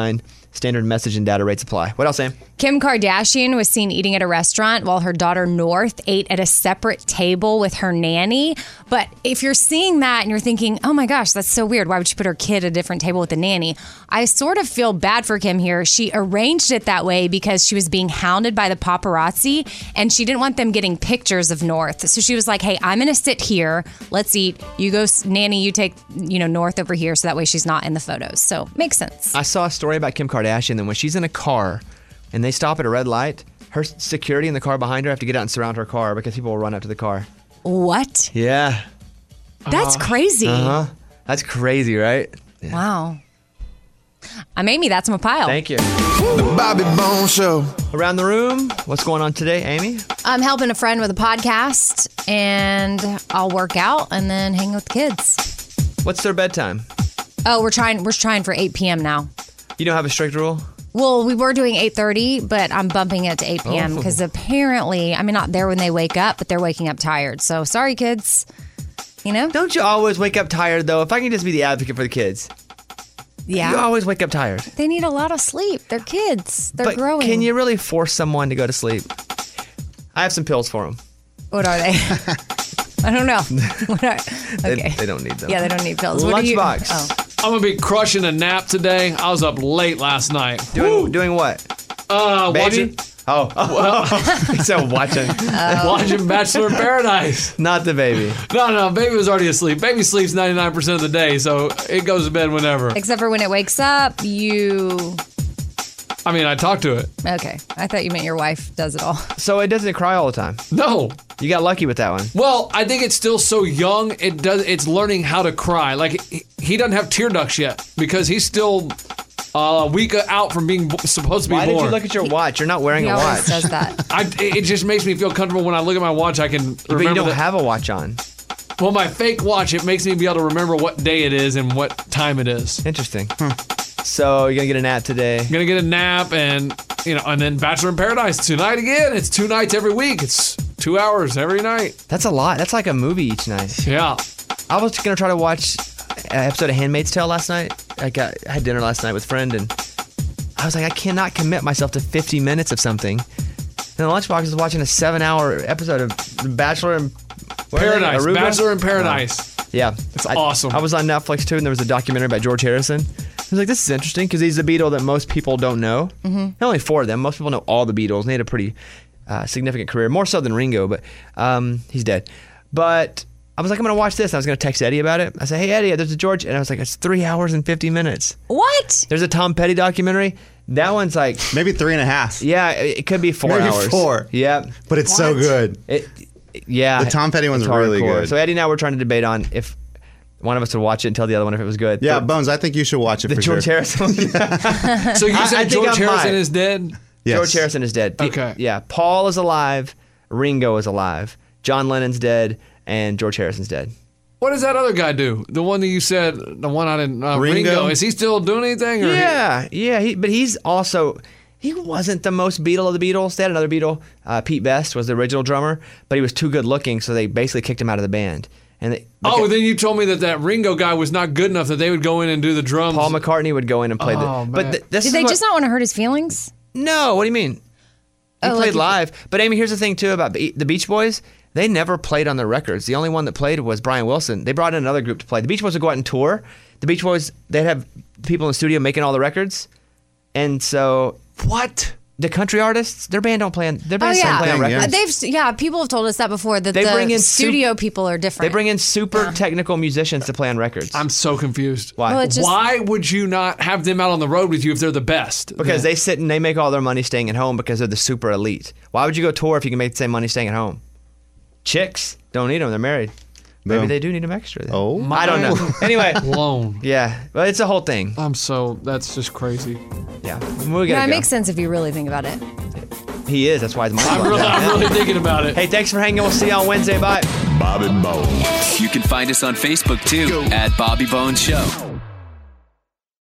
Standard message and data rates apply. What else, Sam?
Kim Kardashian was seen eating at a restaurant while her daughter North ate at a separate table with her nanny. But if you're seeing that and you're thinking, oh my gosh, that's so weird. Why would she put her kid at a different table with the nanny? I sort of feel bad for Kim here. She arranged it that way because she was being hounded by the paparazzi and she didn't want them getting pictures of North. So she was like, hey, I'm going to sit here. Let's eat. You go, nanny, you take, you know, North over here. So that way she's not in the photos. So makes sense.
I saw a story about Kim Kardashian that when she's in a car and they stop at a red light, her security in the car behind her have to get out and surround her car because people will run up to the car.
What?
Yeah.
That's
uh,
crazy.
Uh-huh. That's crazy, right?
Yeah. Wow. I'm Amy. That's my pile.
Thank you.
The Bobby Bones Show.
Around the room, what's going on today, Amy?
I'm helping a friend with a podcast, and I'll work out and then hang with the kids.
What's their bedtime?
Oh, we're trying. We're trying for eight p.m. now.
You don't have a strict rule?
Well, we were doing eight thirty, but I'm bumping it to eight p.m. because
Oh.
apparently, I mean, not there when they wake up, but they're waking up tired. So sorry, kids. You know?
Don't you always wake up tired, though? If I can just be the advocate for the kids.
Yeah.
You always wake up tired.
They need a lot of sleep. They're kids. They're
but
growing.
Can you really force someone to go to sleep? I have some pills for them.
What are they? I don't know. What are,
They,
okay.
they don't need them.
Yeah, they don't need pills. What do you-
Lunchbox.
Oh.
I'm gonna be crushing a nap today. I was up late last night.
Doing, doing what?
Uh,
Baby?
watching.
Oh, oh. He said watching.
Watching Bachelor in Paradise.
Not the baby.
No, no, baby was already asleep. Baby sleeps ninety-nine percent of the day, so it goes to bed whenever.
Except for when it wakes up, you.
I mean, I talk to it.
Okay. I thought you meant your wife does it all.
So it doesn't cry all the time.
No.
You got lucky with that one.
Well, I think it's still so young. It does. It's learning how to cry. Like he, he doesn't have tear ducts yet because he's still uh, a week out from being b- supposed to be
Why
born.
did you look at your watch? You're not wearing
He
a
always
watch.
does that.
I, it just makes me feel comfortable when I look at my watch. I can
But
remember
you don't
that-
have a watch on.
Well, my fake watch, it makes me be able to remember what day it is and what time it is.
Interesting. So you're gonna get a nap today.
I'm gonna get a nap and you know, and then Bachelor in Paradise tonight again. It's two nights every week. It's two hours every night.
That's a lot. That's like a movie each night.
Yeah.
I was gonna try to watch an episode of Handmaid's Tale last night. I got I had dinner last night with a friend, and I was like, I cannot commit myself to fifty minutes of something. And the Lunchbox is watching a seven-hour episode of The Bachelor in what are they?
Paradise.
Aruba?
Bachelor in Paradise.
Oh. Yeah,
It's
I-
awesome.
I was on Netflix too, and there was a documentary about George Harrison. I was like, this is interesting because he's a Beatle that most people don't know.
Mm-hmm.
Not only four of them, most people know all the Beatles. And they had a pretty uh, significant career, more so than Ringo, but um, he's dead. But I was like, I'm going to watch this. I was going to text Eddie about it. I said, hey, Eddie, there's a George. And I was like, it's three hours and fifty minutes.
What?
There's a Tom Petty documentary. That one's like.
Maybe three and a half.
Yeah, it it could be four
Maybe
hours.
four.
Yeah.
But it's so good.
It, yeah.
The Tom Petty one's
it's
really
hardcore.
good.
So Eddie and I were trying to debate on if one of us would watch it and tell the other one if it was good.
Yeah,
But
Bones, I think you should watch it
the
for
George
sure.
Harrison one.
So you
I-
said
I think
George
I
Harrison
might.
is dead?
Yes.
George Harrison is dead. The-
Okay.
Yeah. Paul is alive. Ringo is alive. John Lennon's dead. And George Harrison's dead.
What does that other guy do? The one that you said, the one I didn't. Uh,
Ringo?
Ringo. Is he still doing anything? Or
Yeah. Yeah. He, but he's also. He wasn't the most Beatle of the Beatles. They had another Beatle. Uh, Pete Best was the original drummer, but he was too good looking, so they basically kicked him out of the band. And they,
Oh, then you told me that that Ringo guy was not good enough that they would go in and do the drums.
Paul McCartney would go in and play
Oh,
the. But
man.
th- this
Did
is
they
what-
just not want to hurt his feelings?
No, what do you mean? He
Oh,
played
like if-
live. But Amy, here's the thing too about Be- the Beach Boys. They never played on their records. The only one that played was Brian Wilson. They brought in another group to play. The Beach Boys would go out and tour. The Beach Boys, they'd have people in the studio making all the records. And so
What?
the country artists, their band don't play on their
Oh
bands don't
yeah,
play on
Thing, yeah.
records.
they've yeah. People have told us that before that
They
the
bring in sup-
studio people are different.
They bring in super technical musicians to play on records.
I'm so confused.
Why?
Well, it's just-
Why would you not have them out on the road with you if they're the best?
because they sit and they make all their money staying at home because they're the super elite. Why would you go tour if you can make the same money staying at home? Chicks don't need them. They're married. Maybe
Boom.
they do need them extra. Then.
Oh.
I don't know. Anyway,
Blown.
yeah, but it's a whole thing.
I'm so, that's just crazy.
Yeah, we
Yeah,
gotta
it
go.
makes sense if you really think about it.
He is. That's why his money's
I'm
locked
really,
up.
I'm really thinking about it.
Hey, thanks for hanging. We'll see you on Wednesday. Bye.
Bobby Bones.
You can find us on Facebook too at Bobby Bones Show.